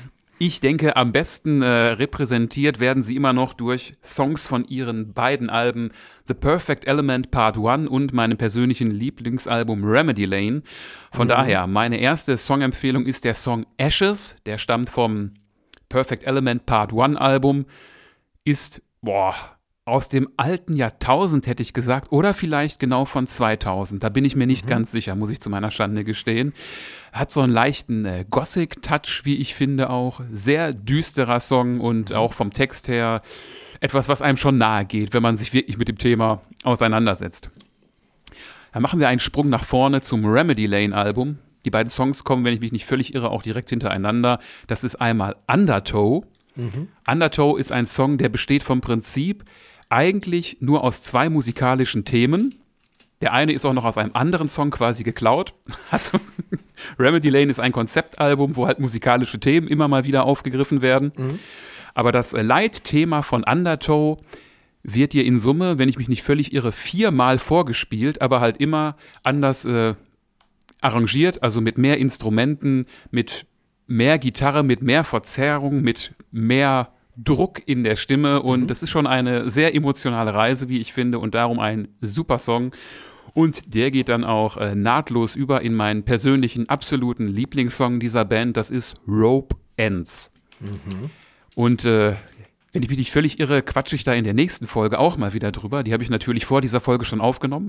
Ich denke, am besten äh, repräsentiert werden sie immer noch durch Songs von ihren beiden Alben The Perfect Element Part eins und meinem persönlichen Lieblingsalbum Remedy Lane. Von mhm. daher, meine erste Songempfehlung ist der Song Ashes, der stammt vom Perfect Element Part eins Album, ist, boah, aus dem alten Jahrtausend, hätte ich gesagt, oder vielleicht genau von zweitausend. Da bin ich mir nicht mhm. ganz sicher, muss ich zu meiner Schande gestehen. Hat so einen leichten äh, Gothic-Touch, wie ich finde auch. Sehr düsterer Song und mhm. auch vom Text her etwas, was einem schon nahe geht, wenn man sich wirklich mit dem Thema auseinandersetzt. Dann machen wir einen Sprung nach vorne zum Remedy Lane Album. Die beiden Songs kommen, wenn ich mich nicht völlig irre, auch direkt hintereinander. Das ist einmal Undertow. Mhm. Undertow ist ein Song, der besteht vom Prinzip eigentlich nur aus zwei musikalischen Themen. Der eine ist auch noch aus einem anderen Song quasi geklaut. Also Remedy Lane ist ein Konzeptalbum, wo halt musikalische Themen immer mal wieder aufgegriffen werden. Mhm. Aber das Leitthema von Undertow wird dir in Summe, wenn ich mich nicht völlig irre, viermal vorgespielt, aber halt immer anders äh, arrangiert, also mit mehr Instrumenten, mit mehr Gitarre, mit mehr Verzerrung, mit mehr Druck in der Stimme und mhm. das ist schon eine sehr emotionale Reise, wie ich finde, und darum ein super Song. Und der geht dann auch äh, nahtlos über in meinen persönlichen, absoluten Lieblingssong dieser Band, das ist Rope Ends. Mhm. Und äh, wenn ich mich nicht völlig irre, quatsche ich da in der nächsten Folge auch mal wieder drüber. Die habe ich natürlich vor dieser Folge schon aufgenommen.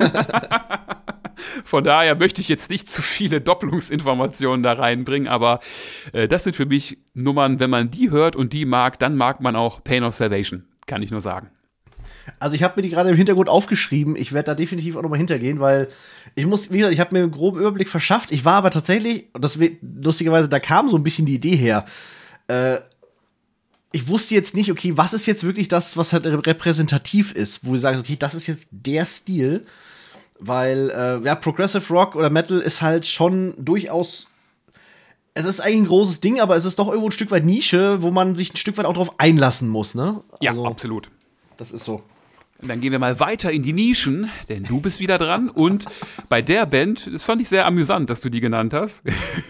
Von daher möchte ich jetzt nicht zu viele Doppelungsinformationen da reinbringen, aber äh, das sind für mich Nummern, wenn man die hört und die mag, dann mag man auch Pain of Salvation, kann ich nur sagen. Also ich habe mir die gerade im Hintergrund aufgeschrieben, ich werde da definitiv auch nochmal hintergehen, weil ich muss, wie gesagt, ich habe mir einen groben Überblick verschafft, ich war aber tatsächlich, und das lustigerweise, da kam so ein bisschen die Idee her, äh, ich wusste jetzt nicht, okay, was ist jetzt wirklich das, was halt repräsentativ ist, wo du sagst, okay, das ist jetzt der Stil. Weil, äh, ja, Progressive Rock oder Metal ist halt schon durchaus, es ist eigentlich ein großes Ding, aber es ist doch irgendwo ein Stück weit Nische, wo man sich ein Stück weit auch drauf einlassen muss, ne? Also, ja, absolut. Das ist so. Und dann gehen wir mal weiter in die Nischen, denn du bist wieder dran. Und bei der Band, das fand ich sehr amüsant, dass du die genannt hast.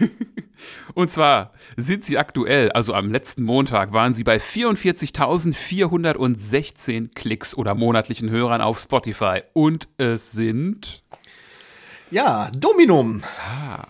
Und zwar sind sie aktuell, also am letzten Montag, waren sie bei vierundvierzigtausendvierhundertsechzehn Klicks oder monatlichen Hörern auf Spotify. Und es sind... Ja, Dominum. Ah.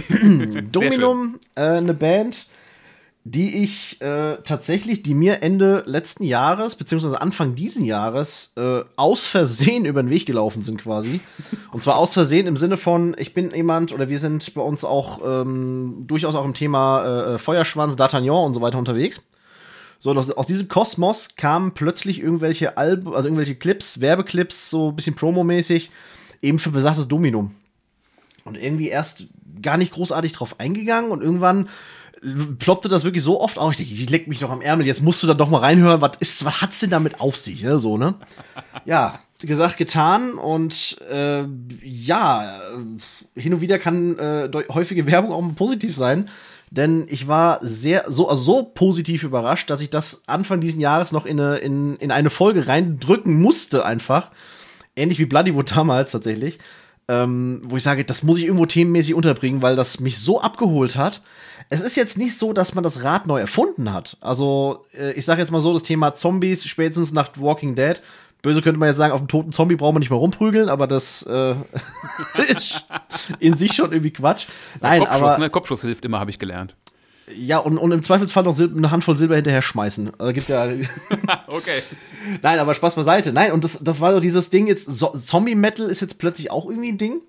Dominum, äh, eine Band, die ich äh, tatsächlich, die mir Ende letzten Jahres, beziehungsweise Anfang diesen Jahres, äh, aus Versehen über den Weg gelaufen sind quasi. Und zwar aus Versehen im Sinne von, ich bin jemand, oder wir sind bei uns auch ähm, durchaus auch im Thema äh, Feuerschwanz, D'Artagnan und so weiter unterwegs. So, das, aus diesem Kosmos kamen plötzlich irgendwelche Alben, also irgendwelche Clips, Werbeclips, so ein bisschen promomäßig, eben für besagtes Dominum. Und irgendwie erst gar nicht großartig drauf eingegangen und irgendwann ploppte das wirklich so oft auf. Ich denke, ich leck mich doch am Ärmel, jetzt musst du dann doch mal reinhören, was ist, was hat's denn damit auf sich, ne? So, ne? Ja, gesagt, getan und äh, ja, hin und wieder kann äh, häufige Werbung auch mal positiv sein, denn ich war sehr, so, also so positiv überrascht, dass ich das Anfang diesen Jahres noch in eine, in, in eine Folge reindrücken musste einfach. Ähnlich wie Bloodywood damals tatsächlich. Ähm, wo ich sage, das muss ich irgendwo themenmäßig unterbringen, weil das mich so abgeholt hat. Es ist jetzt nicht so, dass man das Rad neu erfunden hat. Also, äh, ich sage jetzt mal so, das Thema Zombies, spätestens nach Walking Dead. Böse könnte man jetzt sagen, auf einen toten Zombie braucht man nicht mehr rumprügeln, aber das äh, ist in sich schon irgendwie Quatsch. Nein, Kopfschuss, aber ne? Kopfschuss hilft immer, habe ich gelernt. Ja, und, und im Zweifelsfall noch Sil- eine Handvoll Silber hinterher schmeißen. Also gibt's ja. Okay. Nein, aber Spaß beiseite. Nein, und das, das war so dieses Ding jetzt, so, Zombie-Metal ist jetzt plötzlich auch irgendwie ein Ding.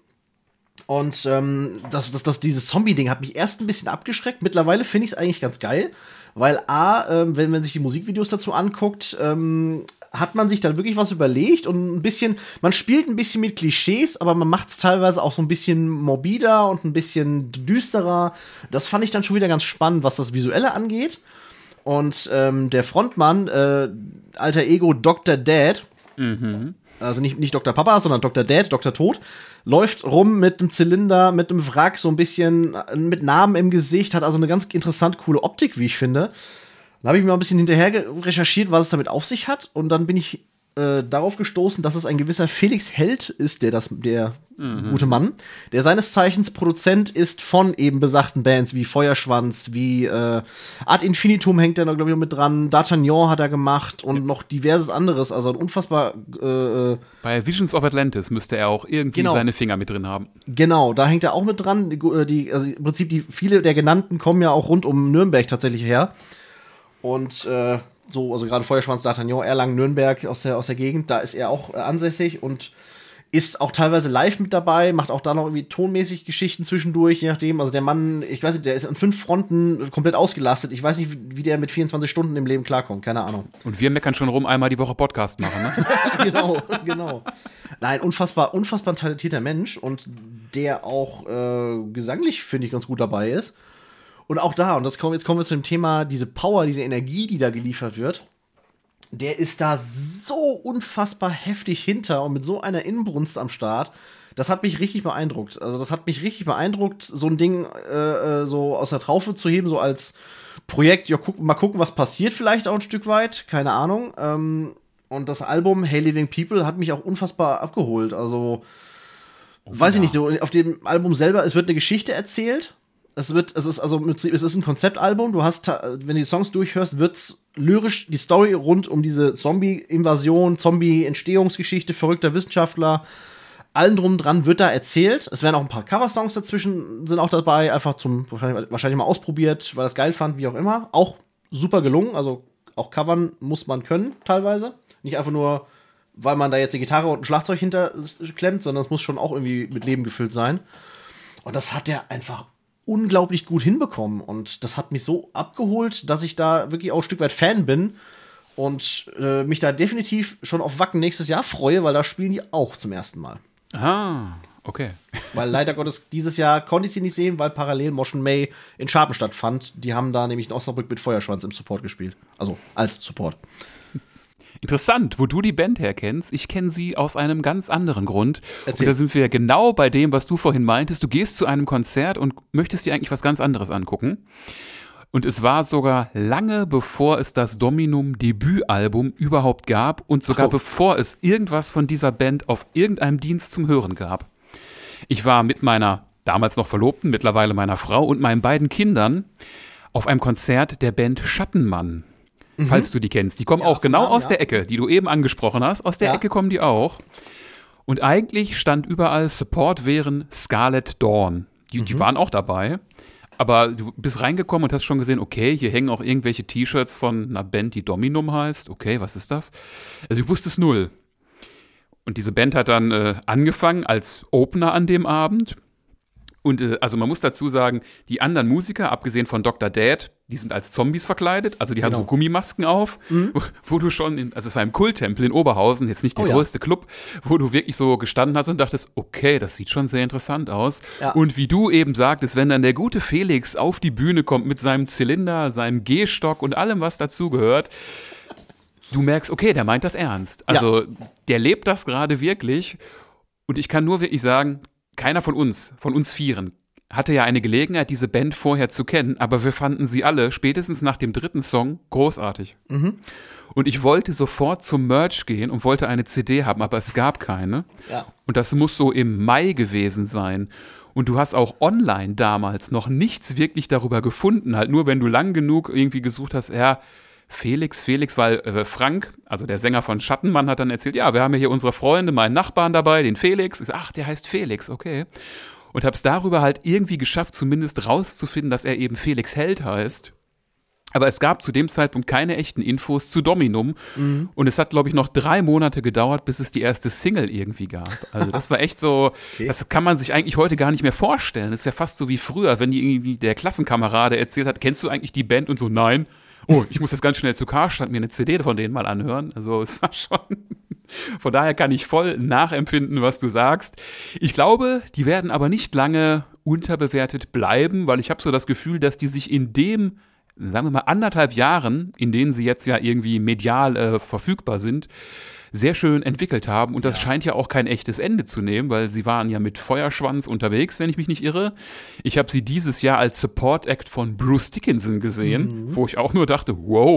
Und ähm, das, das, das, dieses Zombie-Ding hat mich erst ein bisschen abgeschreckt. Mittlerweile finde ich es eigentlich ganz geil, weil A, ähm, wenn man sich die Musikvideos dazu anguckt, ähm, hat man sich dann wirklich was überlegt und ein bisschen, man spielt ein bisschen mit Klischees, aber man macht es teilweise auch so ein bisschen morbider und ein bisschen düsterer. Das fand ich dann schon wieder ganz spannend, was das Visuelle angeht. Und ähm, der Frontmann, äh, alter Ego Doktor Dad, Mhm. also nicht, nicht Doktor Papa, sondern Doktor Dad, Doktor Tod, läuft rum mit einem Zylinder, mit einem Wrack, so ein bisschen mit Narben im Gesicht, hat also eine ganz interessant coole Optik, wie ich finde. Dann habe ich mir mal ein bisschen hinterher recherchiert, was es damit auf sich hat. Und dann bin ich äh, darauf gestoßen, dass es ein gewisser Felix Held ist, der das, der mhm. gute Mann, der seines Zeichens Produzent ist von eben besagten Bands wie Feuerschwanz, wie äh, Ad Infinitum hängt er da, glaube ich, noch mit dran, D'Artagnan hat er gemacht und ja. noch diverses anderes, also ein unfassbar äh, Bei Visions of Atlantis müsste er auch irgendwie genau. seine Finger mit drin haben. Genau, da hängt er auch mit dran. Die, die, also im Prinzip, die, viele der genannten kommen ja auch rund um Nürnberg tatsächlich her. Und äh, so, also gerade Feuerschwanz, D'Artagnan, Erlangen, Nürnberg aus der, aus der Gegend, da ist er auch äh, ansässig und ist auch teilweise live mit dabei, macht auch da noch irgendwie tonmäßig Geschichten zwischendurch, je nachdem. Also der Mann, ich weiß nicht, der ist an fünf Fronten komplett ausgelastet. Ich weiß nicht, wie, wie der mit vierundzwanzig Stunden im Leben klarkommt, keine Ahnung. Und wir meckern schon rum, einmal die Woche Podcast machen, ne? Genau, genau. Nein, unfassbar, unfassbar talentierter Mensch und der auch äh, gesanglich, finde ich, ganz gut dabei ist. Und auch da, und das kommt, jetzt kommen wir zu dem Thema, diese Power, diese Energie, die da geliefert wird, der ist da so unfassbar heftig hinter und mit so einer Inbrunst am Start. Das hat mich richtig beeindruckt. Also das hat mich richtig beeindruckt, so ein Ding äh, so aus der Traufe zu heben, so als Projekt, ja, guck, mal gucken, was passiert vielleicht auch ein Stück weit, keine Ahnung. Ähm, und das Album Hey Living People hat mich auch unfassbar abgeholt. Also, oh, weiß ja. ich nicht, so, auf dem Album selber, es wird eine Geschichte erzählt. Es wird, es ist also, es ist ein Konzeptalbum. Du hast, wenn du die Songs durchhörst, wird's lyrisch die Story rund um diese Zombie-Invasion, Zombie-Entstehungsgeschichte, verrückter Wissenschaftler, allen drum dran wird da erzählt. Es werden auch ein paar Cover-Songs dazwischen, sind auch dabei, einfach zum, wahrscheinlich, wahrscheinlich mal ausprobiert, weil das geil fand, wie auch immer. Auch super gelungen, also auch covern muss man können, teilweise. Nicht einfach nur, weil man da jetzt eine Gitarre und ein Schlagzeug hinter klemmt, sondern es muss schon auch irgendwie mit Leben gefüllt sein. Und das hat der einfach unglaublich gut hinbekommen und das hat mich so abgeholt, dass ich da wirklich auch ein Stück weit Fan bin und äh, mich da definitiv schon auf Wacken nächstes Jahr freue, weil da spielen die auch zum ersten Mal. Ah, okay. Weil leider Gottes dieses Jahr konnte ich sie nicht sehen, weil parallel Motion May in Scharpen stattfand. Die haben da nämlich in Osnabrück mit Feuerschwanz im Support gespielt. Also als Support. Interessant, wo du die Band herkennst. Ich kenne sie aus einem ganz anderen Grund. Erzähl. Und da sind wir genau bei dem, was du vorhin meintest. Du gehst zu einem Konzert und möchtest dir eigentlich was ganz anderes angucken. Und es war sogar lange bevor es das Dominum-Debütalbum überhaupt gab und sogar oh. bevor es irgendwas von dieser Band auf irgendeinem Dienst zum Hören gab. Ich war mit meiner damals noch Verlobten, mittlerweile meiner Frau und meinen beiden Kindern auf einem Konzert der Band Schattenmann. Mhm. Falls du die kennst. Die kommen ja, auch genau Namen, aus ja. der Ecke, die du eben angesprochen hast. Aus der ja. Ecke kommen die auch. Und eigentlich stand überall, Support wären Scarlet Dawn. Die, mhm. die waren auch dabei. Aber du bist reingekommen und hast schon gesehen, okay, hier hängen auch irgendwelche T-Shirts von einer Band, die Dominum heißt. Okay, was ist das? Also du wusstest null. Und diese Band hat dann äh, angefangen als Opener an dem Abend. Und äh, also man muss dazu sagen, die anderen Musiker, abgesehen von Doktor Dad, die sind als Zombies verkleidet, also die genau. haben so Gummimasken auf, mhm. wo, wo du schon, in, also es war im Kulttempel in Oberhausen, jetzt nicht der oh, größte ja. Club, wo du wirklich so gestanden hast und dachtest, okay, das sieht schon sehr interessant aus. Ja. Und wie du eben sagtest, wenn dann der gute Felix auf die Bühne kommt mit seinem Zylinder, seinem Gehstock und allem, was dazugehört, du merkst, okay, der meint das ernst. Also ja. der lebt das gerade wirklich. Und ich kann nur wirklich sagen, keiner von uns, von uns Vieren, hatte ja eine Gelegenheit, diese Band vorher zu kennen, aber wir fanden sie alle spätestens nach dem dritten Song großartig. Mhm. Und ich wollte sofort zum Merch gehen und wollte eine C D haben, aber es gab keine. Ja. Und das muss so im Mai gewesen sein. Und du hast auch online damals noch nichts wirklich darüber gefunden, halt nur wenn du lang genug irgendwie gesucht hast, ja, Felix, Felix, weil äh, Frank, also der Sänger von Schattenmann, hat dann erzählt, ja, wir haben ja hier unsere Freunde, meinen Nachbarn dabei, den Felix. Ich so, ach, der heißt Felix, okay. Und habe es darüber halt irgendwie geschafft, zumindest rauszufinden, dass er eben Felix Held heißt. Aber es gab zu dem Zeitpunkt keine echten Infos zu Dominum. Mhm. Und es hat, glaube ich, noch drei Monate gedauert, bis es die erste Single irgendwie gab. Also das war echt so, okay. Das kann man sich eigentlich heute gar nicht mehr vorstellen. Das ist ja fast so wie früher, wenn die irgendwie der Klassenkamerade erzählt hat, kennst du eigentlich die Band? Und so, nein. Oh, ich muss jetzt ganz schnell zu Karstadt mir eine C D von denen mal anhören. Also es war schon, von daher kann ich voll nachempfinden, was du sagst. Ich glaube, die werden aber nicht lange unterbewertet bleiben, weil ich habe so das Gefühl, dass die sich in dem, sagen wir mal, anderthalb Jahren, in denen sie jetzt ja irgendwie medial äh, verfügbar sind, sehr schön entwickelt haben. Und das ja. scheint ja auch kein echtes Ende zu nehmen, weil sie waren ja mit Feuerschwanz unterwegs, wenn ich mich nicht irre. Ich habe sie dieses Jahr als Support-Act von Bruce Dickinson gesehen, mhm. wo ich auch nur dachte, wow,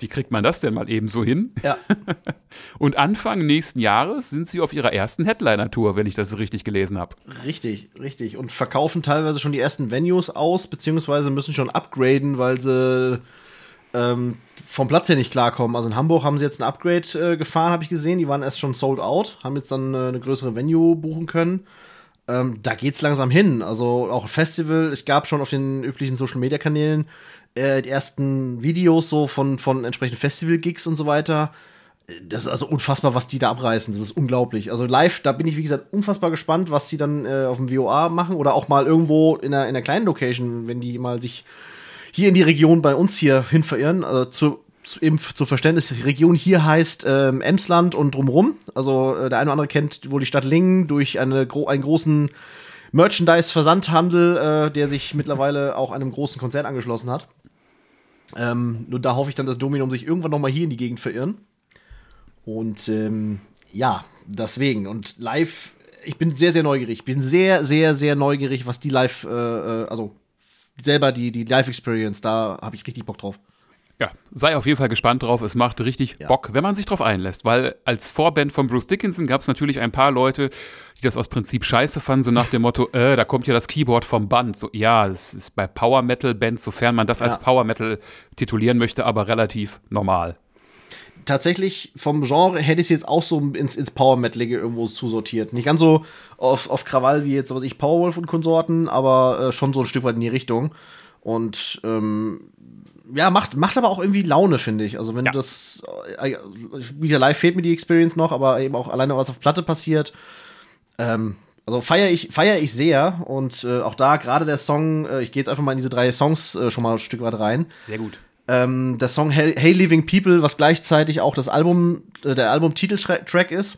Wie kriegt man das denn mal eben so hin? Ja. Und Anfang nächsten Jahres sind sie auf ihrer ersten Headliner-Tour, wenn ich das richtig gelesen habe. Richtig, richtig. Und verkaufen teilweise schon die ersten Venues aus, beziehungsweise müssen schon upgraden, weil sie ähm, vom Platz her nicht klarkommen. Also in Hamburg haben sie jetzt ein Upgrade äh, gefahren, habe ich gesehen. Die waren erst schon sold out, haben jetzt dann äh, eine größere Venue buchen können. Ähm, da geht's langsam hin. Also auch ein Festival. Es gab schon auf den üblichen Social-Media-Kanälen äh, die ersten Videos so von, von entsprechenden Festival-Gigs und so weiter. Das ist also unfassbar, was die da abreißen. Das ist unglaublich. Also live, da bin ich, wie gesagt, unfassbar gespannt, was die dann äh, auf dem V O A machen oder auch mal irgendwo in einer, in einer kleinen Location, wenn die mal sich hier in die Region bei uns hier hin verirren. Also zu, zu, eben zu Verständnis, die Region hier heißt ähm, Emsland und drumrum. Also äh, der eine oder andere kennt wohl die Stadt Lingen durch eine, gro- einen großen Merchandise-Versandhandel, äh, der sich mittlerweile auch einem großen Konzern angeschlossen hat. Ähm, nur da hoffe ich dann, dass Dominum sich irgendwann noch mal hier in die Gegend verirren. Und ähm, ja, deswegen. Und live, ich bin sehr, sehr neugierig. Ich bin sehr, sehr, sehr neugierig, was die live, äh, also selber die, die Live-Experience, da habe ich richtig Bock drauf. Ja, sei auf jeden Fall gespannt drauf. Es macht richtig Ja. Bock, wenn man sich drauf einlässt. Weil als Vorband von Bruce Dickinson gab es natürlich ein paar Leute, die das aus Prinzip scheiße fanden, so nach dem Motto, äh, da kommt ja das Keyboard vom Band. So, ja, das ist bei Power-Metal-Bands, sofern man das Ja. als Power-Metal titulieren möchte, aber relativ normal. Tatsächlich vom Genre hätte ich es jetzt auch so ins, ins Power-Metalige irgendwo zusortiert. Nicht ganz so auf, auf Krawall wie jetzt, was ich, Powerwolf und Konsorten, aber äh, schon so ein Stück weit in die Richtung. Und ähm, ja, macht, macht aber auch irgendwie Laune, finde ich. Also wenn Ja. du das, äh, wie gesagt, live fehlt mir die Experience noch, aber eben auch alleine, was auf Platte passiert. Ähm, also feiere ich, feier ich sehr. Und äh, auch da gerade der Song, äh, ich gehe jetzt einfach mal in diese drei Songs äh, schon mal ein Stück weit rein. Sehr gut. Ähm, der Song Hey, hey Living People, was gleichzeitig auch das Album, äh, der Album-Titeltrack ist,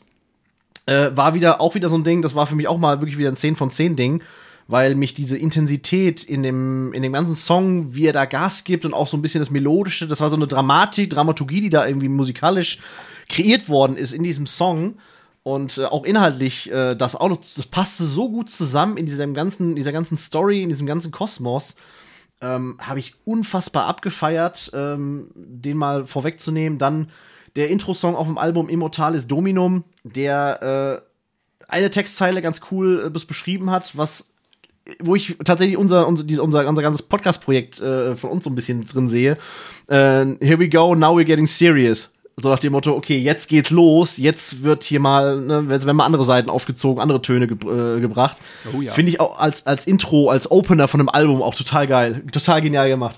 äh, war wieder auch wieder so ein Ding, das war für mich auch mal wirklich wieder ein zehn von zehn Ding, weil mich diese Intensität in dem, in dem ganzen Song, wie er da Gas gibt und auch so ein bisschen das Melodische, das war so eine Dramatik, Dramaturgie, die da irgendwie musikalisch kreiert worden ist in diesem Song. Und äh, auch inhaltlich, äh, das, auch, das passte so gut zusammen in diesem ganzen, dieser ganzen Story, in diesem ganzen Kosmos. Ähm, habe ich unfassbar abgefeiert, ähm, den mal vorwegzunehmen. Dann der Intro-Song auf dem Album Immortalis Dominum, der äh, eine Textzeile ganz cool äh, beschrieben hat, was wo ich tatsächlich unser, unser, unser, unser ganzes Podcast-Projekt äh, von uns so ein bisschen drin sehe. Äh, Here we go, now we're getting serious. So nach dem Motto, okay, jetzt geht's los, jetzt wird hier mal, ne, werden mal andere Seiten aufgezogen, andere Töne ge- äh, gebracht. Oh ja. Finde ich auch als, als Intro, als Opener von einem Album auch total geil. Total genial gemacht.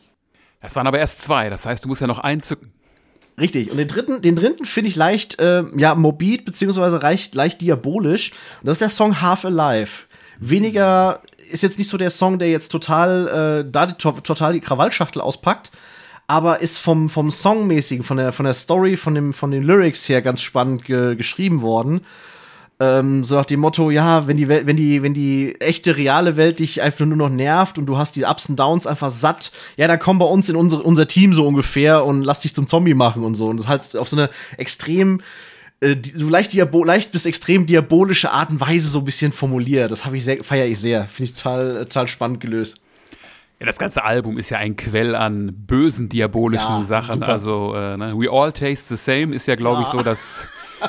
Das waren aber erst zwei, das heißt, du musst ja noch einen zücken. Richtig. Und den dritten, den dritten finde ich leicht, äh, ja, morbid, beziehungsweise leicht, leicht diabolisch. Und das ist der Song Half Alive. Weniger ist jetzt nicht so der Song, der jetzt total, äh, da die, to- total die Krawallschachtel auspackt, aber ist vom, vom Songmäßigen, von der, von der Story, von, dem, von den Lyrics her ganz spannend ge- geschrieben worden. Ähm, so nach dem Motto, ja, wenn die Welt, wenn die, wenn die echte, reale Welt dich einfach nur noch nervt und du hast die Ups und Downs einfach satt, ja, dann komm bei uns in unsere, unser Team so ungefähr und lass dich zum Zombie machen und so. Und das halt auf so eine extrem, äh, die- so leicht, diabo- leicht bis extrem diabolische Art und Weise so ein bisschen formuliert. Das habe ich sehr, feiere ich sehr. Finde ich total, total spannend gelöst. Ja, das ganze Album ist ja ein Quell an bösen, diabolischen Ja, Sachen. super. Also, äh, ne? We All Taste the Same ist ja, glaube ich, so das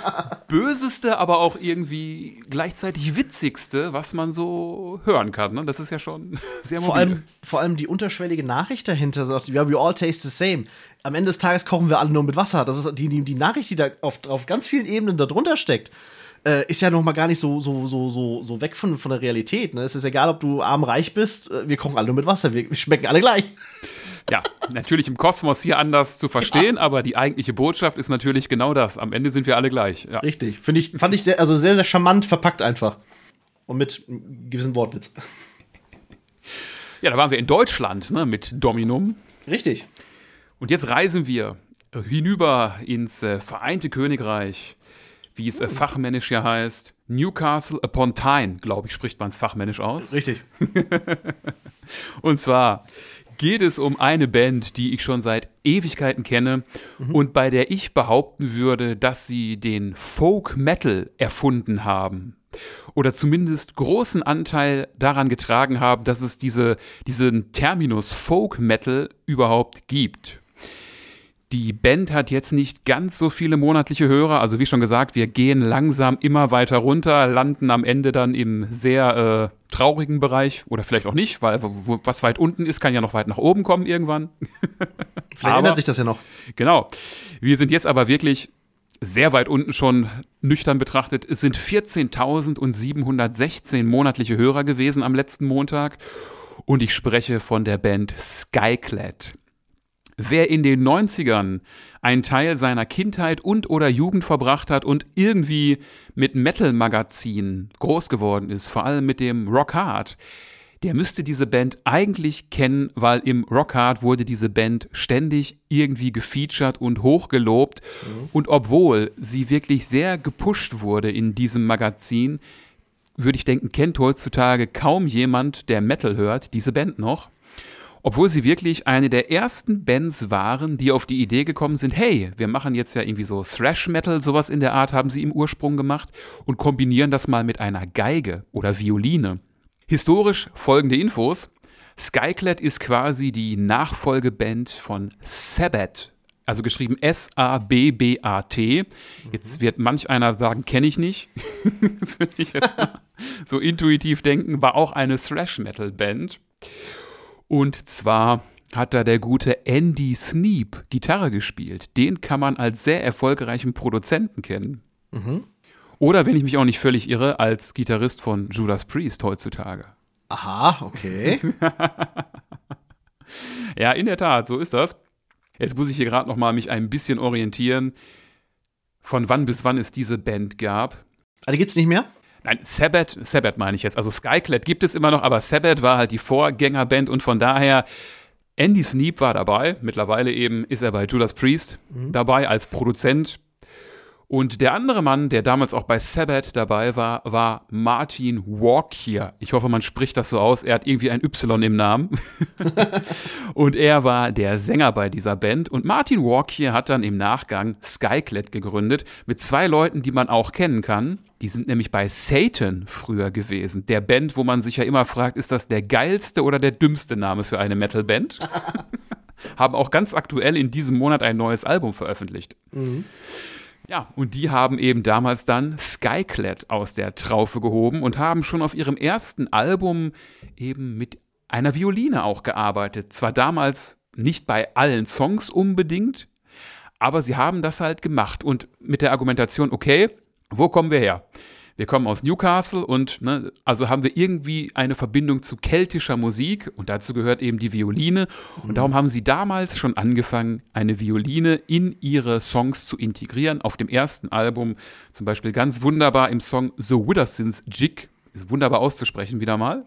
Böseste, aber auch irgendwie gleichzeitig Witzigste, was man so hören kann. Ne? Das ist ja schon sehr Vor mobil. allem, vor allem die unterschwellige Nachricht dahinter sagt, ja, we all taste the same. Am Ende des Tages kochen wir alle nur mit Wasser. Das ist die, die, die Nachricht, die da auf, auf ganz vielen Ebenen darunter steckt, äh, ist ja noch mal gar nicht so, so, so, so, so weg von, von der Realität. Ne? Es ist egal, ob du arm, reich bist, äh, wir kochen alle nur mit Wasser. Wir, wir schmecken alle gleich. Ja, natürlich im Kosmos hier anders zu verstehen, aber die eigentliche Botschaft ist natürlich genau das. Am Ende sind wir alle gleich. Ja. Richtig. Finde ich, fand ich sehr, also sehr, sehr charmant verpackt einfach. Und mit einem gewissen Wortwitz. Ja, da waren wir in Deutschland, ne, mit Dominum. Richtig. Und jetzt reisen wir hinüber ins äh, Vereinte Königreich, wie es äh, fachmännisch ja heißt. Newcastle upon Tyne, glaube ich, spricht man es fachmännisch aus. Richtig. Und zwar geht es um eine Band, die ich schon seit Ewigkeiten kenne mhm. und bei der ich behaupten würde, dass sie den Folk Metal erfunden haben. Oder zumindest großen Anteil daran getragen haben, dass es diese, diesen Terminus Folk Metal überhaupt gibt. Die Band hat jetzt nicht ganz so viele monatliche Hörer. Also wie schon gesagt, wir gehen langsam immer weiter runter, landen am Ende dann im sehr äh, traurigen Bereich. Oder vielleicht auch nicht, weil wo, was weit unten ist, kann ja noch weit nach oben kommen irgendwann. Vielleicht aber, ändert sich das ja noch. Genau. Wir sind jetzt aber wirklich sehr weit unten schon nüchtern betrachtet. Es sind vierzehntausendsiebenhundertsechzehn monatliche Hörer gewesen am letzten Montag. Und ich spreche von der Band Skyclad. Wer in den neunzigern einen Teil seiner Kindheit und oder Jugend verbracht hat und irgendwie mit Metal-Magazinen groß geworden ist, vor allem mit dem Rock Hard, der müsste diese Band eigentlich kennen, weil im Rock Hard wurde diese Band ständig irgendwie gefeatured und hochgelobt. Mhm. Und obwohl sie wirklich sehr gepusht wurde in diesem Magazin, würde ich denken, kennt heutzutage kaum jemand, der Metal hört, diese Band noch. Obwohl sie wirklich eine der ersten Bands waren, die auf die Idee gekommen sind, hey, wir machen jetzt ja irgendwie so Thrash-Metal, sowas in der Art haben sie im Ursprung gemacht und kombinieren das mal mit einer Geige oder Violine. Historisch folgende Infos. Skyclad ist quasi die Nachfolgeband von Sabbath, also geschrieben S A B B A T. Jetzt wird manch einer sagen, kenne ich nicht. Würde ich jetzt mal so intuitiv denken, war auch eine Thrash-Metal-Band. Und zwar hat da der gute Andy Sneap Gitarre gespielt. Den kann man als sehr erfolgreichen Produzenten kennen. Mhm. Oder, wenn ich mich auch nicht völlig irre, als Gitarrist von Judas Priest heutzutage. Aha, okay. Ja, in der Tat, so ist das. Jetzt muss ich hier gerade noch mal mich ein bisschen orientieren, von wann bis wann es diese Band gab. Ah, die gibt's nicht mehr? Nein, Sabbath, Sabbath meine ich jetzt. Also Skyclad gibt es immer noch, aber Sabbath war halt die Vorgängerband und von daher, Andy Sneap war dabei. Mittlerweile eben ist er bei Judas Priest mhm. dabei als Produzent. Und der andere Mann, der damals auch bei Sabbath dabei war, war Martin Walkyier. Ich hoffe, man spricht das so aus. Er hat irgendwie ein Y im Namen. Und er war der Sänger bei dieser Band. Und Martin Walkyier hat dann im Nachgang Skyclad gegründet mit zwei Leuten, die man auch kennen kann. Die sind nämlich bei Satan früher gewesen. Der Band, wo man sich ja immer fragt, ist das der geilste oder der dümmste Name für eine Metalband? Haben auch ganz aktuell in diesem Monat ein neues Album veröffentlicht. Mhm. Ja, und die haben eben damals dann Skyclad aus der Traufe gehoben und haben schon auf ihrem ersten Album eben mit einer Violine auch gearbeitet. Zwar damals nicht bei allen Songs unbedingt, aber sie haben das halt gemacht und mit der Argumentation, okay, wo kommen wir her? Wir kommen aus Newcastle und ne, also haben wir irgendwie eine Verbindung zu keltischer Musik und dazu gehört eben die Violine und darum haben sie damals schon angefangen, eine Violine in ihre Songs zu integrieren. Auf dem ersten Album zum Beispiel ganz wunderbar im Song The Withersins Jig, ist wunderbar auszusprechen wieder mal.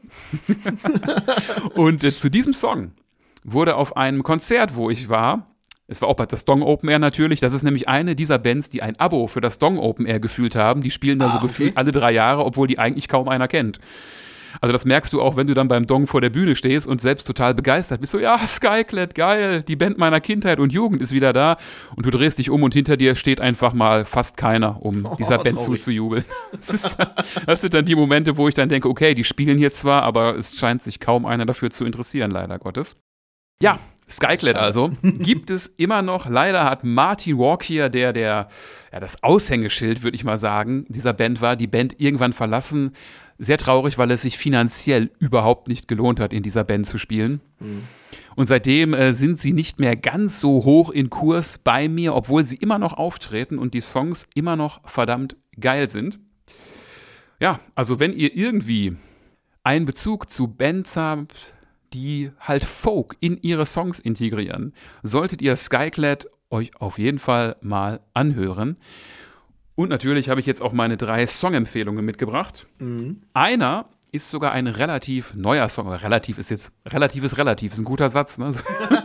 Und äh, zu diesem Song wurde auf einem Konzert, wo ich war, es war auch bei das Dong Open Air natürlich. Das ist nämlich eine dieser Bands, die ein Abo für das Dong Open Air gefühlt haben. Die spielen da ah, so okay. gefühlt alle drei Jahre, obwohl die eigentlich kaum einer kennt. Also das merkst du auch, wenn du dann beim Dong vor der Bühne stehst und selbst total begeistert bist. So, ja, Skyclad, geil, die Band meiner Kindheit und Jugend ist wieder da. Und du drehst dich um und hinter dir steht einfach mal fast keiner, um oh, dieser Band traurig. zuzujubeln. Das, ist, das sind dann die Momente, wo ich dann denke, okay, die spielen hier zwar, aber es scheint sich kaum einer dafür zu interessieren, leider Gottes. Ja, Skyclad also, gibt es immer noch. Leider hat Martin Walkyier, der, der ja, das Aushängeschild, würde ich mal sagen, dieser Band war, die Band irgendwann verlassen. Sehr traurig, weil es sich finanziell überhaupt nicht gelohnt hat, in dieser Band zu spielen. Mhm. Und seitdem äh, sind sie nicht mehr ganz so hoch in Kurs bei mir, obwohl sie immer noch auftreten und die Songs immer noch verdammt geil sind. Ja, also wenn ihr irgendwie einen Bezug zu Bands habt, die halt Folk in ihre Songs integrieren, solltet ihr Skyclad euch auf jeden Fall mal anhören. Und natürlich habe ich jetzt auch meine drei Songempfehlungen mitgebracht. Mhm. Einer ist sogar ein relativ neuer Song. Aber relativ ist jetzt, relativ ist relativ, ist ein guter Satz, ne?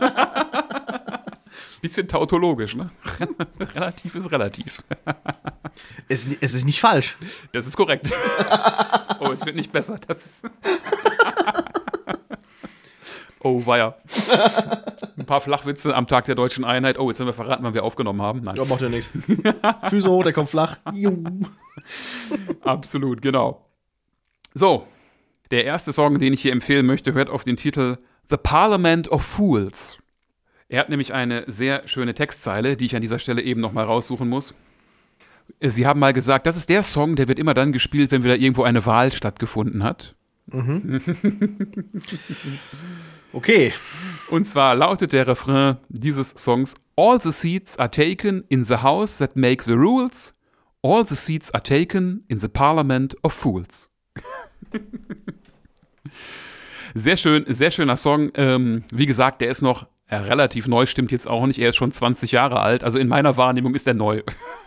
Bisschen tautologisch, ne? Relativ ist relativ. Es, es ist nicht falsch. Das ist korrekt. Oh, es wird nicht besser. Das ist oh, weia. Ein paar Flachwitze am Tag der Deutschen Einheit. Oh, jetzt haben wir verraten, wann wir aufgenommen haben. Nein. Ja, macht ja nichts. Füße hoch, der kommt flach. Absolut, genau. So, der erste Song, den ich hier empfehlen möchte, hört auf den Titel The Parliament of Fools. Er hat nämlich eine sehr schöne Textzeile, die ich an dieser Stelle eben noch mal raussuchen muss. Sie haben mal gesagt, das ist der Song, der wird immer dann gespielt, wenn wieder irgendwo eine Wahl stattgefunden hat. Mhm. Okay. Und zwar lautet der Refrain dieses Songs: All the seats are taken in the house that make the rules. All the seats are taken in the parliament of fools. Sehr schön, sehr schöner Song. Ähm, wie gesagt, der ist noch äh, relativ neu, stimmt jetzt auch nicht. Er ist schon zwanzig Jahre alt. Also in meiner Wahrnehmung ist er neu.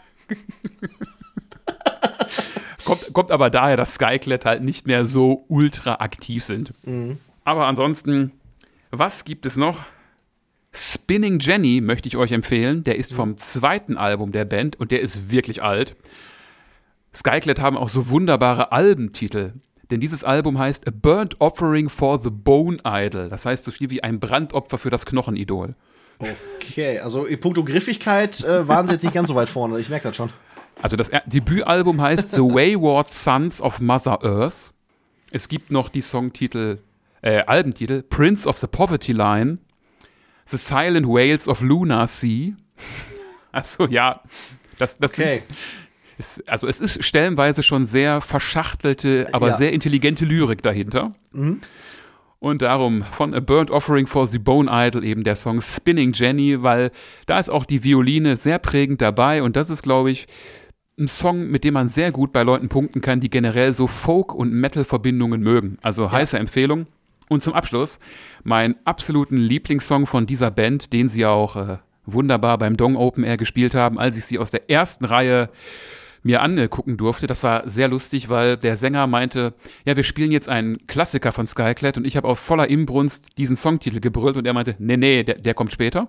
kommt, kommt aber daher, dass Skyclad halt nicht mehr so ultra aktiv sind. Mhm. Aber ansonsten, was gibt es noch? Spinning Jenny möchte ich euch empfehlen. Der ist mhm. vom zweiten Album der Band und der ist wirklich alt. Skyclad haben auch so wunderbare Albentitel. Denn dieses Album heißt A Burnt Offering for the Bone Idol. Das heißt so viel wie ein Brandopfer für das Knochenidol. Okay, also in puncto Griffigkeit äh, waren sie jetzt nicht ganz so weit vorne. Ich merke das schon. Also das er- Debütalbum heißt The Wayward Sons of Mother Earth. Es gibt noch die Songtitel, äh, Albentitel Prince of the Poverty Line, The Silent Whales of Lunar Sea. Also ja, das, das okay. sind... Es, also es ist stellenweise schon sehr verschachtelte, aber ja. sehr intelligente Lyrik dahinter. Mhm. Und darum von A Burnt Offering for the Bone Idol eben der Song Spinning Jenny, weil da ist auch die Violine sehr prägend dabei und das ist, glaube ich, ein Song, mit dem man sehr gut bei Leuten punkten kann, die generell so Folk- und Metal-Verbindungen mögen. Also heiße ja. Empfehlung. Und zum Abschluss meinen absoluten Lieblingssong von dieser Band, den sie auch äh, wunderbar beim Dong Open Air gespielt haben, als ich sie aus der ersten Reihe mir angucken durfte. Das war sehr lustig, weil der Sänger meinte, ja, wir spielen jetzt einen Klassiker von Skyclad und ich habe auf voller Inbrunst diesen Songtitel gebrüllt und er meinte, nee, nee, der, der kommt später.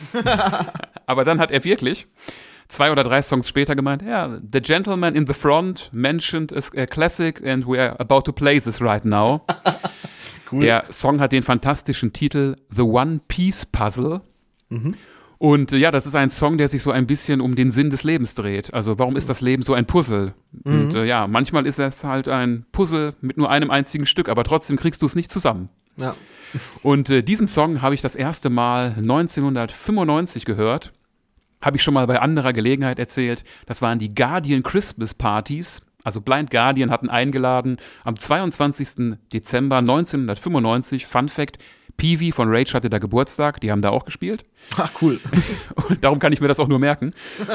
Aber dann hat er wirklich zwei oder drei Songs später gemeint, ja, The Gentleman in the Front mentioned a classic and we are about to play this right now. Cool. Der Song hat den fantastischen Titel The One Piece Puzzle. Mhm. Und ja, das ist ein Song, der sich so ein bisschen um den Sinn des Lebens dreht. Also warum ist das Leben so ein Puzzle? Mhm. Und äh, ja, manchmal ist es halt ein Puzzle mit nur einem einzigen Stück, aber trotzdem kriegst du es nicht zusammen. Ja. Und äh, diesen Song habe ich das erste Mal neunzehnhundertfünfundneunzig gehört. Habe ich schon mal bei anderer Gelegenheit erzählt. Das waren die Guardian Christmas Partys. Also Blind Guardian hatten eingeladen am zweiundzwanzigsten Dezember neunzehnhundertfünfundneunzig. Fun Fact, Peavy von Rage hatte da Geburtstag, die haben da auch gespielt. Ach, cool. Und darum kann ich mir das auch nur merken.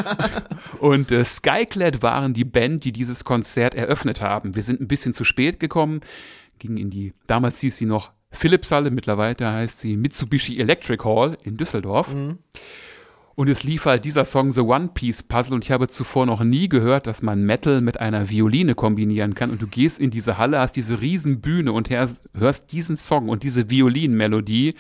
Und äh, Skyclad waren die Band, die dieses Konzert eröffnet haben. Wir sind ein bisschen zu spät gekommen, gingen in die, damals hieß sie noch Philipshalle, mittlerweile heißt sie Mitsubishi Electric Hall in Düsseldorf. Mhm. Und es lief halt dieser Song The One Piece Puzzle und ich habe zuvor noch nie gehört, dass man Metal mit einer Violine kombinieren kann und du gehst in diese Halle, hast diese riesen Bühne und hörst diesen Song und diese Violinmelodie.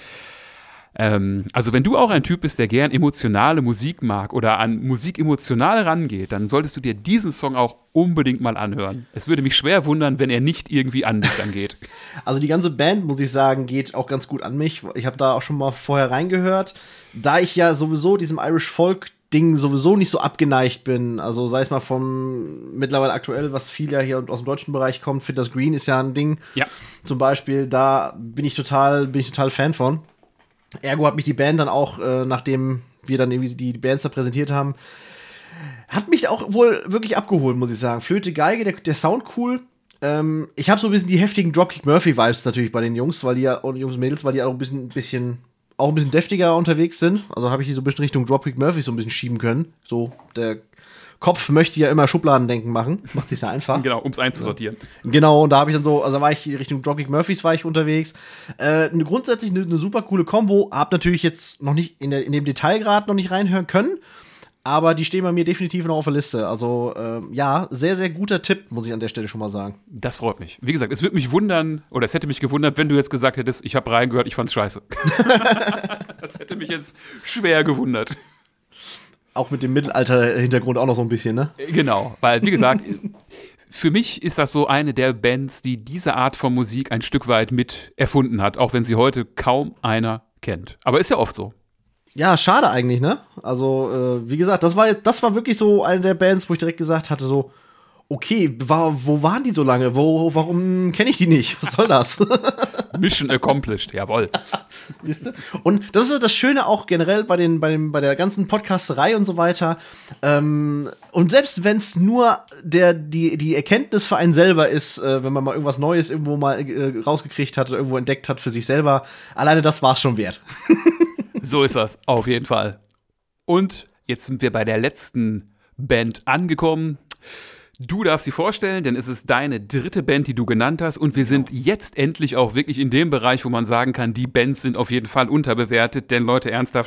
Ähm, also wenn du auch ein Typ bist, der gern emotionale Musik mag oder an Musik emotional rangeht, dann solltest du dir diesen Song auch unbedingt mal anhören. Es würde mich schwer wundern, wenn er nicht irgendwie an dich angeht. Also die ganze Band, muss ich sagen, geht auch ganz gut an mich. Ich habe da auch schon mal vorher reingehört. Da ich ja sowieso diesem Irish Folk Ding sowieso nicht so abgeneigt bin, also sei es mal vom mittlerweile aktuell, was viel ja hier aus dem deutschen Bereich kommt, Fiddler's Green ist ja ein Ding. Ja. Zum Beispiel, da bin ich total, bin ich total Fan von. Ergo hat mich die Band dann auch, äh, nachdem wir dann irgendwie die, die Bands da präsentiert haben, hat mich auch wohl wirklich abgeholt, muss ich sagen. Flöte, Geige, der, der Sound cool. Ähm, ich habe so ein bisschen die heftigen Dropkick Murphy-Vibes natürlich bei den Jungs, weil die ja, und Jungs und Mädels, weil die auch ein bisschen, bisschen auch ein bisschen deftiger unterwegs sind. Also habe ich die so ein bisschen Richtung Dropkick Murphy so ein bisschen schieben können. So, der Kopf möchte ja immer Schubladendenken machen. Macht sich ja einfach. Genau, um es einzusortieren. Genau, und da habe ich dann so, also war ich Richtung Dropkick Murphys war ich unterwegs. Äh, eine, grundsätzlich eine, eine super coole Kombo. Hab natürlich jetzt noch nicht in, der, in dem Detailgrad noch nicht reinhören können. Aber die stehen bei mir definitiv noch auf der Liste. Also, äh, ja, sehr, sehr guter Tipp, muss ich an der Stelle schon mal sagen. Das freut mich. Wie gesagt, es würde mich wundern, oder es hätte mich gewundert, wenn du jetzt gesagt hättest, ich habe reingehört, ich fand's scheiße. Das hätte mich jetzt schwer gewundert. Auch mit dem Mittelalter-Hintergrund auch noch so ein bisschen, ne? Genau, weil, wie gesagt, für mich ist das so eine der Bands, die diese Art von Musik ein Stück weit mit erfunden hat, auch wenn sie heute kaum einer kennt. Aber ist ja oft so. Ja, schade eigentlich, ne? Also, äh, wie gesagt, das war, das war wirklich so eine der Bands, wo ich direkt gesagt hatte, so, okay, war, wo waren die so lange? Wo, warum kenne ich die nicht? Was soll das? Mission accomplished, jawohl. Siehst du? Und das ist das Schöne auch generell bei, den, bei, dem, bei der ganzen Podcasterei und so weiter. Ähm, und selbst wenn es nur der, die, die Erkenntnis für einen selber ist, äh, wenn man mal irgendwas Neues irgendwo mal äh, rausgekriegt hat oder irgendwo entdeckt hat für sich selber, alleine das war es schon wert. So ist das, auf jeden Fall. Und jetzt sind wir bei der letzten Band angekommen. Du darfst sie vorstellen, denn es ist deine dritte Band, die du genannt hast. Und wir sind jetzt endlich auch wirklich in dem Bereich, wo man sagen kann, die Bands sind auf jeden Fall unterbewertet. Denn Leute, ernsthaft,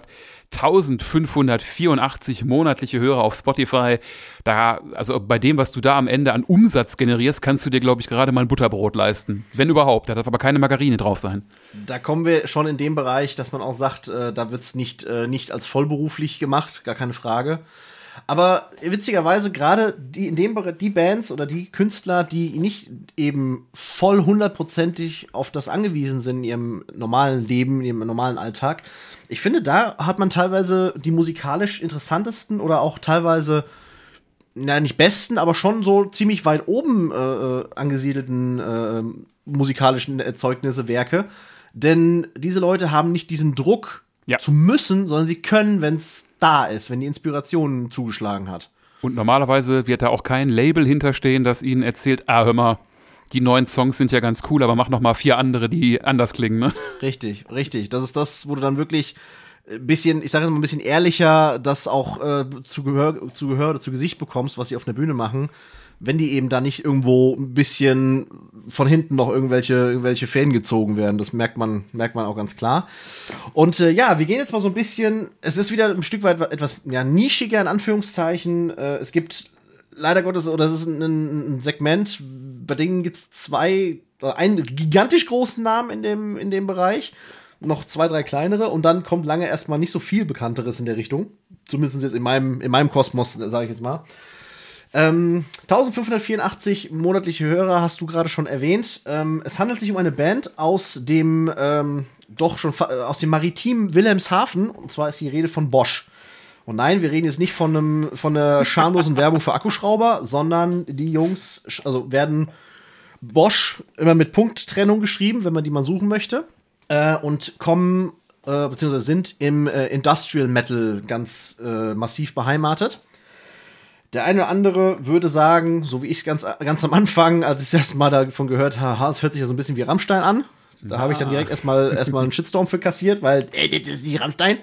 eintausendfünfhundertvierundachtzig monatliche Hörer auf Spotify. Da, also bei dem, was du da am Ende an Umsatz generierst, kannst du dir, glaube ich, gerade mal ein Butterbrot leisten. Wenn überhaupt. Da darf aber keine Margarine drauf sein. Da kommen wir schon in dem Bereich, dass man auch sagt, äh, da wird es nicht, äh, nicht als vollberuflich gemacht, gar keine Frage. Aber witzigerweise gerade die in dem die Bands oder die Künstler, die nicht eben voll hundertprozentig auf das angewiesen sind in ihrem normalen Leben, in ihrem normalen Alltag. Ich finde, da hat man teilweise die musikalisch interessantesten oder auch teilweise, na nicht besten, aber schon so ziemlich weit oben äh, angesiedelten äh, musikalischen Erzeugnisse, Werke. Denn diese Leute haben nicht diesen Druck, ja, zu müssen, sondern sie können, wenn es da ist, wenn die Inspiration zugeschlagen hat. Und normalerweise wird da auch kein Label hinterstehen, das ihnen erzählt, ah, hör mal, die neuen Songs sind ja ganz cool, aber mach noch mal vier andere, die anders klingen, ne? Richtig, richtig. Das ist das, wo du dann wirklich ein bisschen, ich sage jetzt mal ein bisschen ehrlicher, das auch äh, zu Gehör, zu Gehör oder zu Gesicht bekommst, was sie auf der Bühne machen, wenn die eben da nicht irgendwo ein bisschen von hinten noch irgendwelche, irgendwelche Fäden gezogen werden. Das merkt man, merkt man auch ganz klar. Und äh, ja, wir gehen jetzt mal so ein bisschen, es ist wieder ein Stück weit etwas ja, nischiger, in Anführungszeichen. Äh, es gibt leider Gottes, oder es ist ein, ein Segment, bei denen gibt es zwei, einen gigantisch großen Namen in dem, in dem Bereich, noch zwei, drei kleinere und dann kommt lange erstmal nicht so viel Bekannteres in der Richtung. Zumindest jetzt in meinem, in meinem Kosmos, sage ich jetzt mal. Ähm, eintausendfünfhundertvierundachtzig monatliche Hörer hast du gerade schon erwähnt. Ähm, es handelt sich um eine Band aus dem ähm, doch schon fa- aus dem maritimen Wilhelmshaven, und zwar ist die Rede von Bosch. Und nein, wir reden jetzt nicht von einem von einer schamlosen Werbung für Akkuschrauber, sondern die Jungs, also werden Bosch immer mit Punkttrennung geschrieben, wenn man die mal suchen möchte, äh, und kommen äh, beziehungsweise sind im äh, Industrial Metal ganz äh, massiv beheimatet. Der eine oder andere würde sagen, so wie ich es ganz, ganz am Anfang, als ich das erste Mal davon gehört habe, es hört sich ja so ein bisschen wie Rammstein an. Da ja. habe ich dann direkt erstmal erstmal einen Shitstorm für kassiert, weil, ey, das ist nicht Rammstein.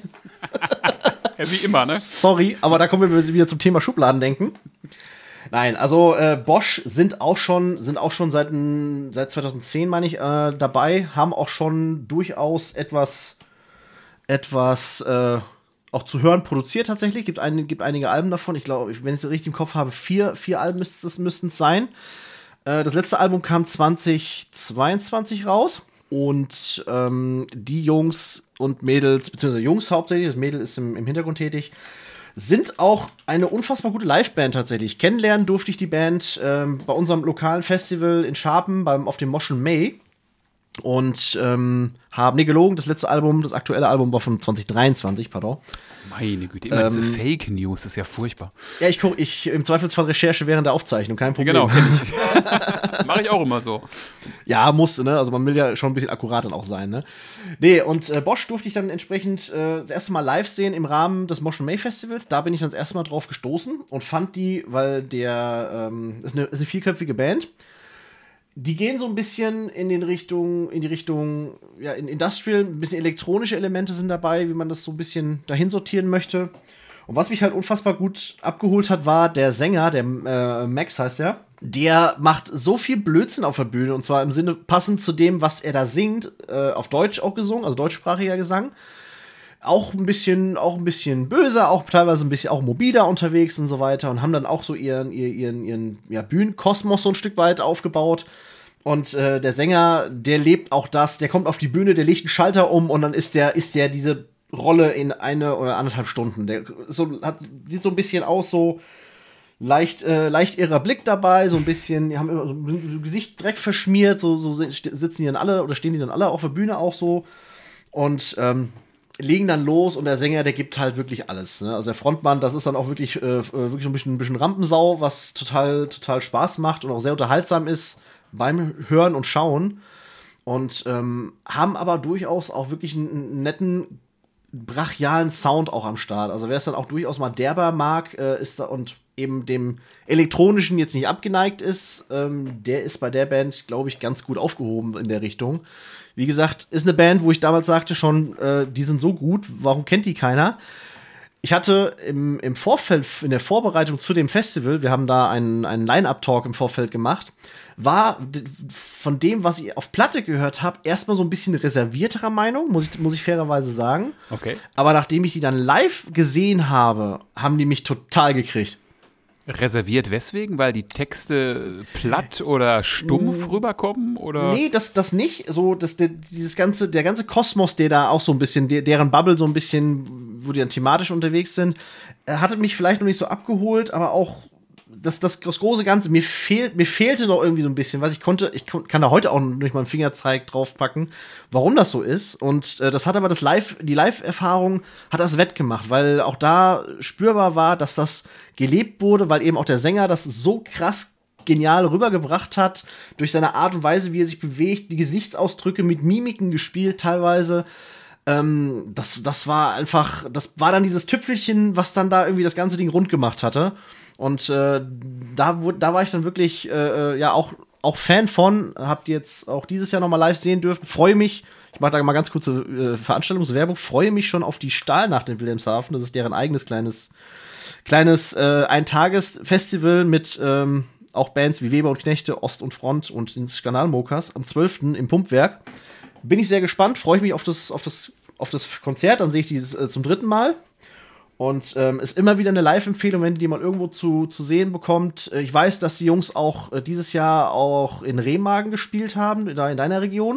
Ja, wie immer, ne? Sorry, aber da kommen wir wieder zum Thema Schubladendenken. Nein, also äh, Bosch sind auch schon, sind auch schon seit, seit zweitausendzehn, meine ich, äh, dabei, haben auch schon durchaus etwas, etwas, äh, auch zu hören produziert tatsächlich. Gibt, ein, gibt einige Alben davon. Ich glaube, wenn ich es richtig im Kopf habe, vier, vier Alben müssten es sein. Äh, das letzte Album kam zweitausendzweiundzwanzig raus. Und ähm, die Jungs und Mädels, beziehungsweise Jungs hauptsächlich, das Mädel ist im, im Hintergrund tätig, sind auch eine unfassbar gute Liveband tatsächlich. Kennenlernen durfte ich die Band ähm, bei unserem lokalen Festival in Scharpen, beim, auf dem Moschen May. Und ähm, haben, nee, gelogen, das letzte Album, das aktuelle Album war von zwanzig dreiundzwanzig, pardon. Meine Güte, immer ähm, diese Fake News, das ist ja furchtbar. Ja, ich gucke, ich im Zweifelsfall Recherche während der Aufzeichnung, kein Problem. Ja, genau, kenn ich. Mache ich auch immer so. Ja, musste, ne, also man will ja schon ein bisschen akkurat dann auch sein, ne. Nee, und äh, Bosch durfte ich dann entsprechend äh, das erste Mal live sehen im Rahmen des Moschen May Festivals. Da bin ich dann das erste Mal drauf gestoßen und fand die, weil der, ähm, ist eine, ist eine vierköpfige Band. Die gehen so ein bisschen in den Richtung, in die Richtung, ja, in Industrial, ein bisschen elektronische Elemente sind dabei, wie man das so ein bisschen dahin sortieren möchte. Und was mich halt unfassbar gut abgeholt hat, war der Sänger, der äh, Max heißt der, der macht so viel Blödsinn auf der Bühne, und zwar im Sinne passend zu dem, was er da singt, äh, auf Deutsch auch gesungen, also deutschsprachiger Gesang. Auch ein bisschen, auch ein bisschen böser, auch teilweise ein bisschen auch mobiler unterwegs und so weiter und haben dann auch so ihren, ihren, ihren, ihren ja, Bühnenkosmos so ein Stück weit aufgebaut. Und äh, der Sänger, der lebt auch das, der kommt auf die Bühne, der legt einen Schalter um und dann ist der, ist der diese Rolle in eine oder anderthalb Stunden. Der so, hat, sieht so ein bisschen aus, so leicht, äh, leicht irrer Blick dabei, so ein bisschen, die haben immer so ein Gesicht Dreck verschmiert, so, so sitzen die dann alle oder stehen die dann alle auf der Bühne auch so. Und ähm, legen dann los und der Sänger, der gibt halt wirklich alles. Ne? Also der Frontmann, das ist dann auch wirklich, äh, wirklich so ein bisschen, ein bisschen Rampensau, was total, total Spaß macht und auch sehr unterhaltsam ist beim Hören und Schauen. und ähm, haben aber durchaus auch wirklich einen, einen netten, brachialen Sound auch am Start. Also wer es dann auch durchaus mal derber mag, äh, ist da und eben dem Elektronischen jetzt nicht abgeneigt ist, ähm, der ist bei der Band, glaube ich, ganz gut aufgehoben in der Richtung. Wie gesagt, ist eine Band, wo ich damals sagte schon, äh, die sind so gut, warum kennt die keiner? Ich hatte im, im Vorfeld, in der Vorbereitung zu dem Festival, wir haben da einen, einen Line-Up-Talk im Vorfeld gemacht, war d- von dem, was ich auf Platte gehört habe, erstmal so ein bisschen reservierterer Meinung, muss ich, muss ich fairerweise sagen. Okay. Aber nachdem ich die dann live gesehen habe, haben die mich total gekriegt. Reserviert weswegen? Weil die Texte platt oder stumpf rüberkommen? Oder? Nee, das, das nicht. So, das, der, dieses ganze, der ganze Kosmos, der da auch so ein bisschen, der, deren Bubble so ein bisschen, wo die dann thematisch unterwegs sind, äh, hatte mich vielleicht noch nicht so abgeholt, aber auch das, das, das große Ganze, mir fehlt, mir fehlte noch irgendwie so ein bisschen, was ich konnte, ich kann da heute auch durch meinen Fingerzeig draufpacken, warum das so ist. Und äh, das hat aber das Live, die Live-Erfahrung hat das wettgemacht, weil auch da spürbar war, dass das gelebt wurde, weil eben auch der Sänger das so krass genial rübergebracht hat, durch seine Art und Weise, wie er sich bewegt, die Gesichtsausdrücke mit Mimiken gespielt teilweise. Ähm, das, das war einfach, das war dann dieses Tüpfelchen, was dann da irgendwie das ganze Ding rund gemacht hatte. Und äh, da, wurde, da war ich dann wirklich äh, ja auch, auch Fan von. Habt ihr jetzt auch dieses Jahr noch mal live sehen dürfen. Freue mich, ich mache da mal ganz kurze äh, Veranstaltungswerbung, freue mich schon auf die Stahlnacht in Wilhelmshaven. Das ist deren eigenes kleines, kleines äh, Eintages-Festival mit ähm, auch Bands wie Weber und Knechte, Ost und Front und den Skandalmokers am zwölften im Pumpwerk. Bin ich sehr gespannt, freue ich mich auf das, auf das, auf das Konzert. Dann sehe ich die äh, zum dritten Mal. Und ähm, ist immer wieder eine Live-Empfehlung, wenn ihr die mal irgendwo zu, zu sehen bekommt. Ich weiß, dass die Jungs auch äh, dieses Jahr auch in Remagen gespielt haben, da in deiner Region.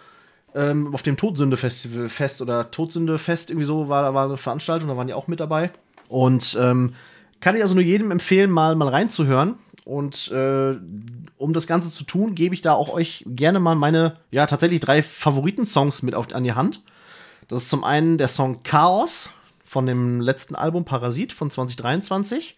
Ähm, auf dem Todsünde-Festival Fest oder Todsünde-Fest irgendwie so war da war eine Veranstaltung, da waren die auch mit dabei. Und ähm, kann ich also nur jedem empfehlen, mal, mal reinzuhören. Und äh, um das Ganze zu tun, gebe ich da auch euch gerne mal meine, ja, tatsächlich drei Favoriten-Songs mit auf, an die Hand. Das ist zum einen der Song Chaos von dem letzten Album Parasit von zwanzig dreiundzwanzig.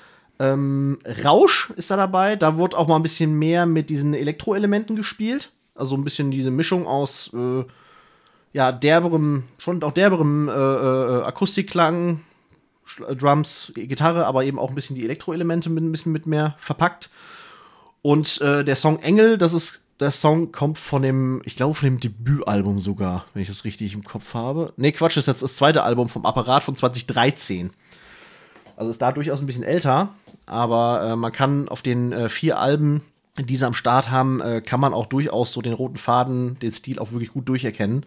Ähm, Rausch ist da dabei. Da wurde auch mal ein bisschen mehr mit diesen Elektroelementen gespielt. Also ein bisschen diese Mischung aus äh, ja, derberem, schon auch derberem äh, äh, Akustikklang, Drums, Gitarre, aber eben auch ein bisschen die Elektroelemente mit ein bisschen mit mehr verpackt. Und äh, der Song Engel, das ist der Song kommt von dem, ich glaube, von dem Debütalbum sogar, wenn ich das richtig im Kopf habe. Nee, Quatsch, das ist jetzt das zweite Album vom Apparat von zwanzig dreizehn. Also ist da durchaus ein bisschen älter, aber äh, man kann auf den äh, vier Alben, die sie am Start haben, äh, kann man auch durchaus so den roten Faden, den Stil auch wirklich gut durcherkennen.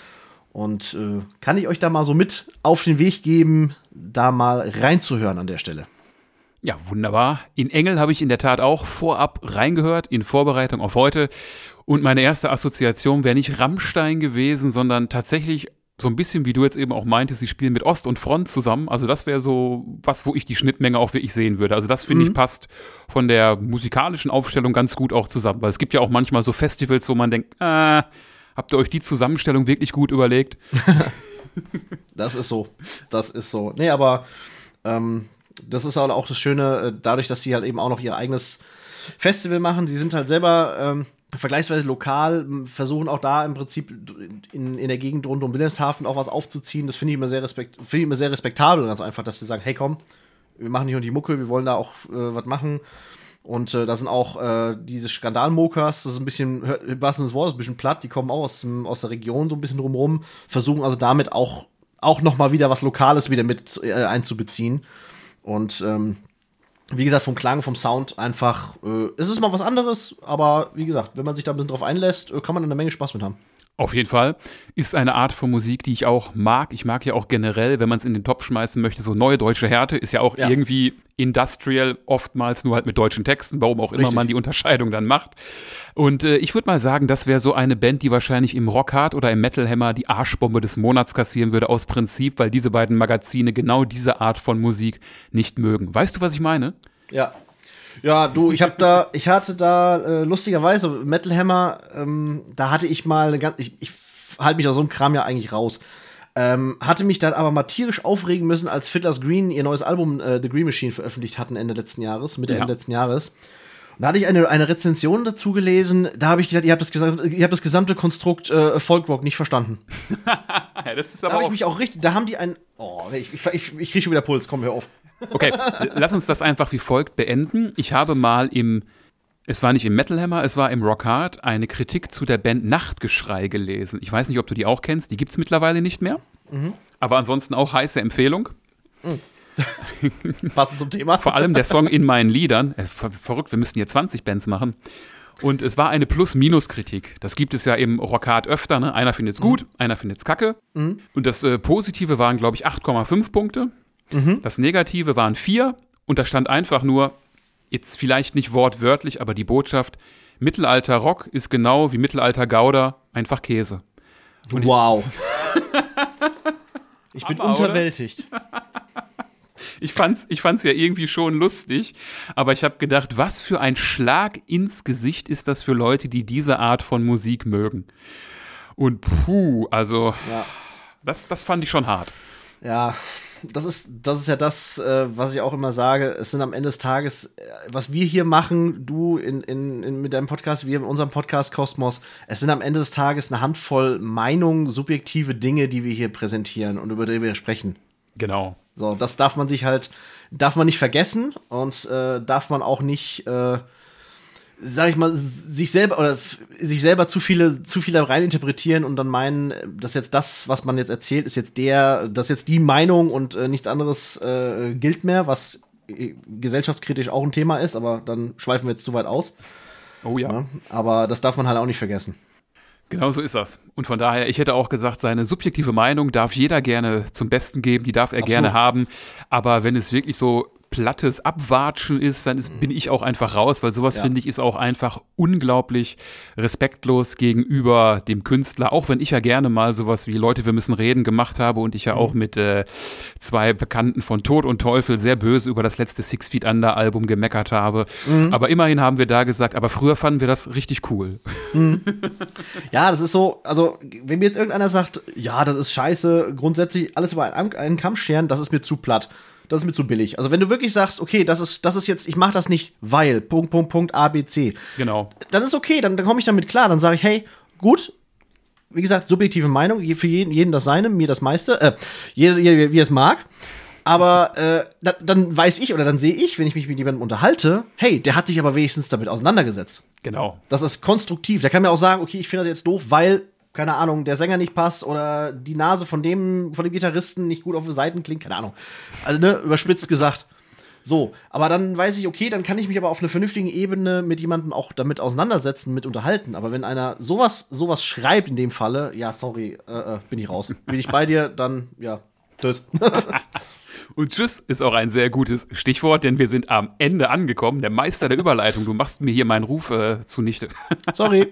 Und äh, kann ich euch da mal so mit auf den Weg geben, da mal reinzuhören an der Stelle. Ja, wunderbar. In Engel habe ich in der Tat auch vorab reingehört, in Vorbereitung auf heute. Und meine erste Assoziation wäre nicht Rammstein gewesen, sondern tatsächlich so ein bisschen, wie du jetzt eben auch meintest, sie spielen mit Ost und Front zusammen. Also das wäre so was, wo ich die Schnittmenge auch wirklich sehen würde. Also das, finde Mhm. ich, passt von der musikalischen Aufstellung ganz gut auch zusammen. Weil es gibt ja auch manchmal so Festivals, wo man denkt, äh, habt ihr euch die Zusammenstellung wirklich gut überlegt? Das ist so. Das ist so. Nee, aber ähm, das ist auch das Schöne, äh, dadurch, dass sie halt eben auch noch ihr eigenes Festival machen. Sie sind halt selber ähm, vergleichsweise lokal, m, versuchen auch da im Prinzip in, in der Gegend rund um Wilhelmshaven auch was aufzuziehen. Das finde ich immer sehr respekt, finde ich immer sehr respektabel, ganz einfach, dass sie sagen, hey komm, wir machen nicht nur die Mucke, wir wollen da auch äh, was machen. Und äh, da sind auch äh, diese Skandalmokers, das ist ein bisschen, hört- im wahrsten Sinne des Wortes, ein bisschen platt, die kommen auch aus, dem- aus der Region so ein bisschen drumherum, versuchen also damit auch, auch noch mal wieder was Lokales wieder mit äh, einzubeziehen. Und ähm, wie gesagt, vom Klang, vom Sound einfach, äh, es ist mal was anderes, aber wie gesagt, wenn man sich da ein bisschen drauf einlässt, äh, kann man eine Menge Spaß mit haben. Auf jeden Fall. Ist eine Art von Musik, die ich auch mag. Ich mag ja auch generell, wenn man es in den Topf schmeißen möchte, so neue deutsche Härte. Ist ja auch Ja. irgendwie industrial, oftmals nur halt mit deutschen Texten, warum auch immer Richtig. man die Unterscheidung dann macht. Und äh, ich würde mal sagen, das wäre so eine Band, die wahrscheinlich im Rockhard oder im Metal Hammer die Arschbombe des Monats kassieren würde, aus Prinzip, weil diese beiden Magazine genau diese Art von Musik nicht mögen. Weißt du, was ich meine? Ja. Ja, du, ich hab da, ich hatte da äh, lustigerweise Metal Hammer, ähm, da hatte ich mal eine ganz, ich, ich halte mich aus so einem Kram ja eigentlich raus. Ähm, hatte mich dann aber mal tierisch aufregen müssen, als Fiddler's Green ihr neues Album äh, The Green Machine veröffentlicht hatten Ende letzten Jahres, Mitte Ja. Ende letzten Jahres. Da hatte ich eine, eine Rezension dazu gelesen, da habe ich gedacht, ihr habt das, gesagt, ihr habt das gesamte Konstrukt äh, Folkrock nicht verstanden. Ja, das ist Da aber habe ich auch mich auch richtig, da haben die ein, oh, ich, ich, ich, ich kriege schon wieder Puls, komm, hör auf. Okay, lass uns das einfach wie folgt beenden. Ich habe mal im, es war nicht im Metal Hammer, es war im Rock Hard, eine Kritik zu der Band Nachtgeschrei gelesen. Ich weiß nicht, ob du die auch kennst, die gibt es mittlerweile nicht mehr. Mhm. Aber ansonsten auch heiße Empfehlung. Mhm. Passend zum Thema. Vor allem der Song In meinen Liedern. Äh, ver verrückt, wir müssten hier zwanzig Bands machen. Und es war eine Plus-Minus-Kritik. Das gibt es ja im Rock Hard öfter. Ne? Einer findet es gut, mhm. einer findet es kacke. Mhm. Und das äh, Positive waren, glaube ich, acht Komma fünf Punkte. Mhm. Das Negative waren vier. Und da stand einfach nur, jetzt vielleicht nicht wortwörtlich, aber die Botschaft, Mittelalter-Rock ist genau wie Mittelalter-Gouda, einfach Käse. Und wow. Ich, ich bin Hammer, unterwältigt. Ich fand's, ich fand's ja irgendwie schon lustig, aber ich habe gedacht, was für ein Schlag ins Gesicht ist das für Leute, die diese Art von Musik mögen. Und puh, also ja. das, das fand ich schon hart. Ja, das ist, das ist ja das, äh, was ich auch immer sage. Es sind am Ende des Tages, äh, was wir hier machen, du in, in, in, mit deinem Podcast, wir in unserem Podcast Kosmos, es sind am Ende des Tages eine Handvoll Meinungen, subjektive Dinge, die wir hier präsentieren und über die wir sprechen. Genau. So, das darf man sich halt, darf man nicht vergessen und äh, darf man auch nicht, äh, sag ich mal, sich selber oder sich selber zu viele, zu viele reininterpretieren und dann meinen, dass jetzt das, was man jetzt erzählt, ist jetzt der, dass jetzt die Meinung und äh, nichts anderes äh, gilt mehr, was äh, gesellschaftskritisch auch ein Thema ist, aber dann schweifen wir jetzt zu weit aus. Oh ja. Ja, aber das darf man halt auch nicht vergessen. Genau so ist das. Und von daher, ich hätte auch gesagt, seine subjektive Meinung darf jeder gerne zum Besten geben, die darf er Absolut. gerne haben. Aber wenn es wirklich so plattes Abwatschen ist, dann ist, mhm. bin ich auch einfach raus, weil sowas, ja. finde ich, ist auch einfach unglaublich respektlos gegenüber dem Künstler, auch wenn ich ja gerne mal sowas wie Leute, wir müssen reden gemacht habe und ich ja mhm. auch mit äh, zwei Bekannten von Tod und Teufel sehr böse über das letzte Six Feet Under Album gemeckert habe. Mhm. Aber immerhin haben wir da gesagt, aber früher fanden wir das richtig cool. Mhm. Ja, das ist so, also wenn mir jetzt irgendeiner sagt, ja, das ist scheiße, grundsätzlich alles über einen, einen Kamm scheren, das ist mir zu platt. Das ist mir zu billig. Also wenn du wirklich sagst, okay, das ist, das ist jetzt, ich mache das nicht, weil, Punkt, Punkt, Punkt, A, B, C. Genau. Dann ist okay, dann, dann komme ich damit klar. Dann sage ich, hey, gut, wie gesagt, subjektive Meinung, für jeden, jeden das seine, mir das meiste, äh, jeder, jeder wie er es mag. Aber äh, da, dann weiß ich oder dann sehe ich, wenn ich mich mit jemandem unterhalte, hey, der hat sich aber wenigstens damit auseinandergesetzt. Genau. Das ist konstruktiv. Der kann mir auch sagen, okay, ich finde das jetzt doof, weil keine Ahnung, der Sänger nicht passt oder die Nase von dem, von dem Gitarristen nicht gut auf den Seiten klingt, keine Ahnung. Also, ne, überspitzt gesagt. So, aber dann weiß ich, okay, dann kann ich mich aber auf einer vernünftigen Ebene mit jemandem auch damit auseinandersetzen, mit unterhalten. Aber wenn einer sowas, sowas schreibt in dem Falle, ja, sorry, äh, äh, bin ich raus. Bin ich bei dir, dann, ja, tschüss. Und tschüss ist auch ein sehr gutes Stichwort, denn wir sind am Ende angekommen. Der Meister der Überleitung. Du machst mir hier meinen Ruf äh, zunichte. Sorry.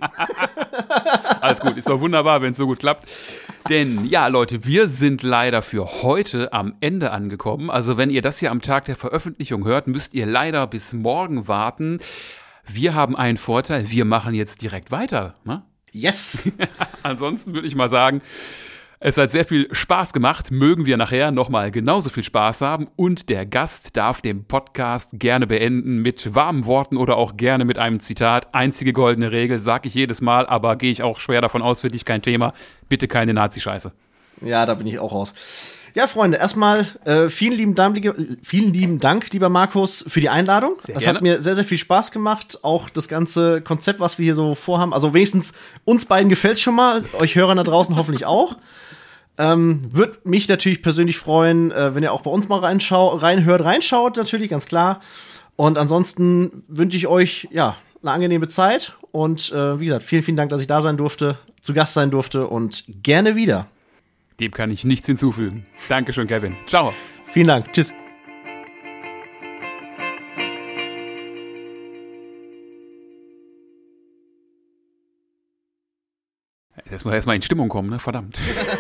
Alles gut, ist doch wunderbar, wenn es so gut klappt. Denn ja, Leute, wir sind leider für heute am Ende angekommen. Also wenn ihr das hier am Tag der Veröffentlichung hört, müsst ihr leider bis morgen warten. Wir haben einen Vorteil, wir machen jetzt direkt weiter. Ne? Yes! Ansonsten würde ich mal sagen, es hat sehr viel Spaß gemacht, mögen wir nachher nochmal genauso viel Spaß haben und der Gast darf den Podcast gerne beenden mit warmen Worten oder auch gerne mit einem Zitat. Einzige goldene Regel, sag ich jedes Mal, aber gehe ich auch schwer davon aus, für dich kein Thema. Bitte keine Nazi-Scheiße. Ja, da bin ich auch raus. Ja, Freunde, erstmal äh, vielen lieben Dank, vielen lieben Dank, lieber Markus, für die Einladung. Sehr das gerne. Hat mir sehr, sehr viel Spaß gemacht. Auch das ganze Konzept, was wir hier so vorhaben. Also wenigstens uns beiden gefällt es schon mal, euch Hörern da draußen hoffentlich auch. Ähm, würde mich natürlich persönlich freuen, äh, wenn ihr auch bei uns mal reinschau- reinhört, reinschaut, natürlich, ganz klar. Und ansonsten wünsche ich euch, ja, eine angenehme Zeit. Und äh, wie gesagt, vielen, vielen Dank, dass ich da sein durfte, zu Gast sein durfte und gerne wieder. Dem kann ich nichts hinzufügen. Dankeschön, Kevin. Ciao. Vielen Dank. Tschüss. Jetzt muss erstmal in Stimmung kommen, ne? Verdammt.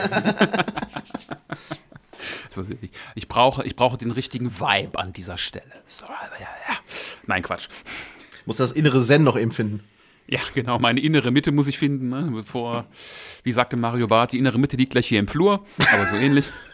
Ich brauche, ich brauche den richtigen Vibe an dieser Stelle. So, ja, ja. Nein, Quatsch. Muss das innere Zen noch eben finden. Ja, genau, meine innere Mitte muss ich finden. Ne? Bevor, wie sagte Mario Barth, die innere Mitte liegt gleich hier im Flur, aber so ähnlich.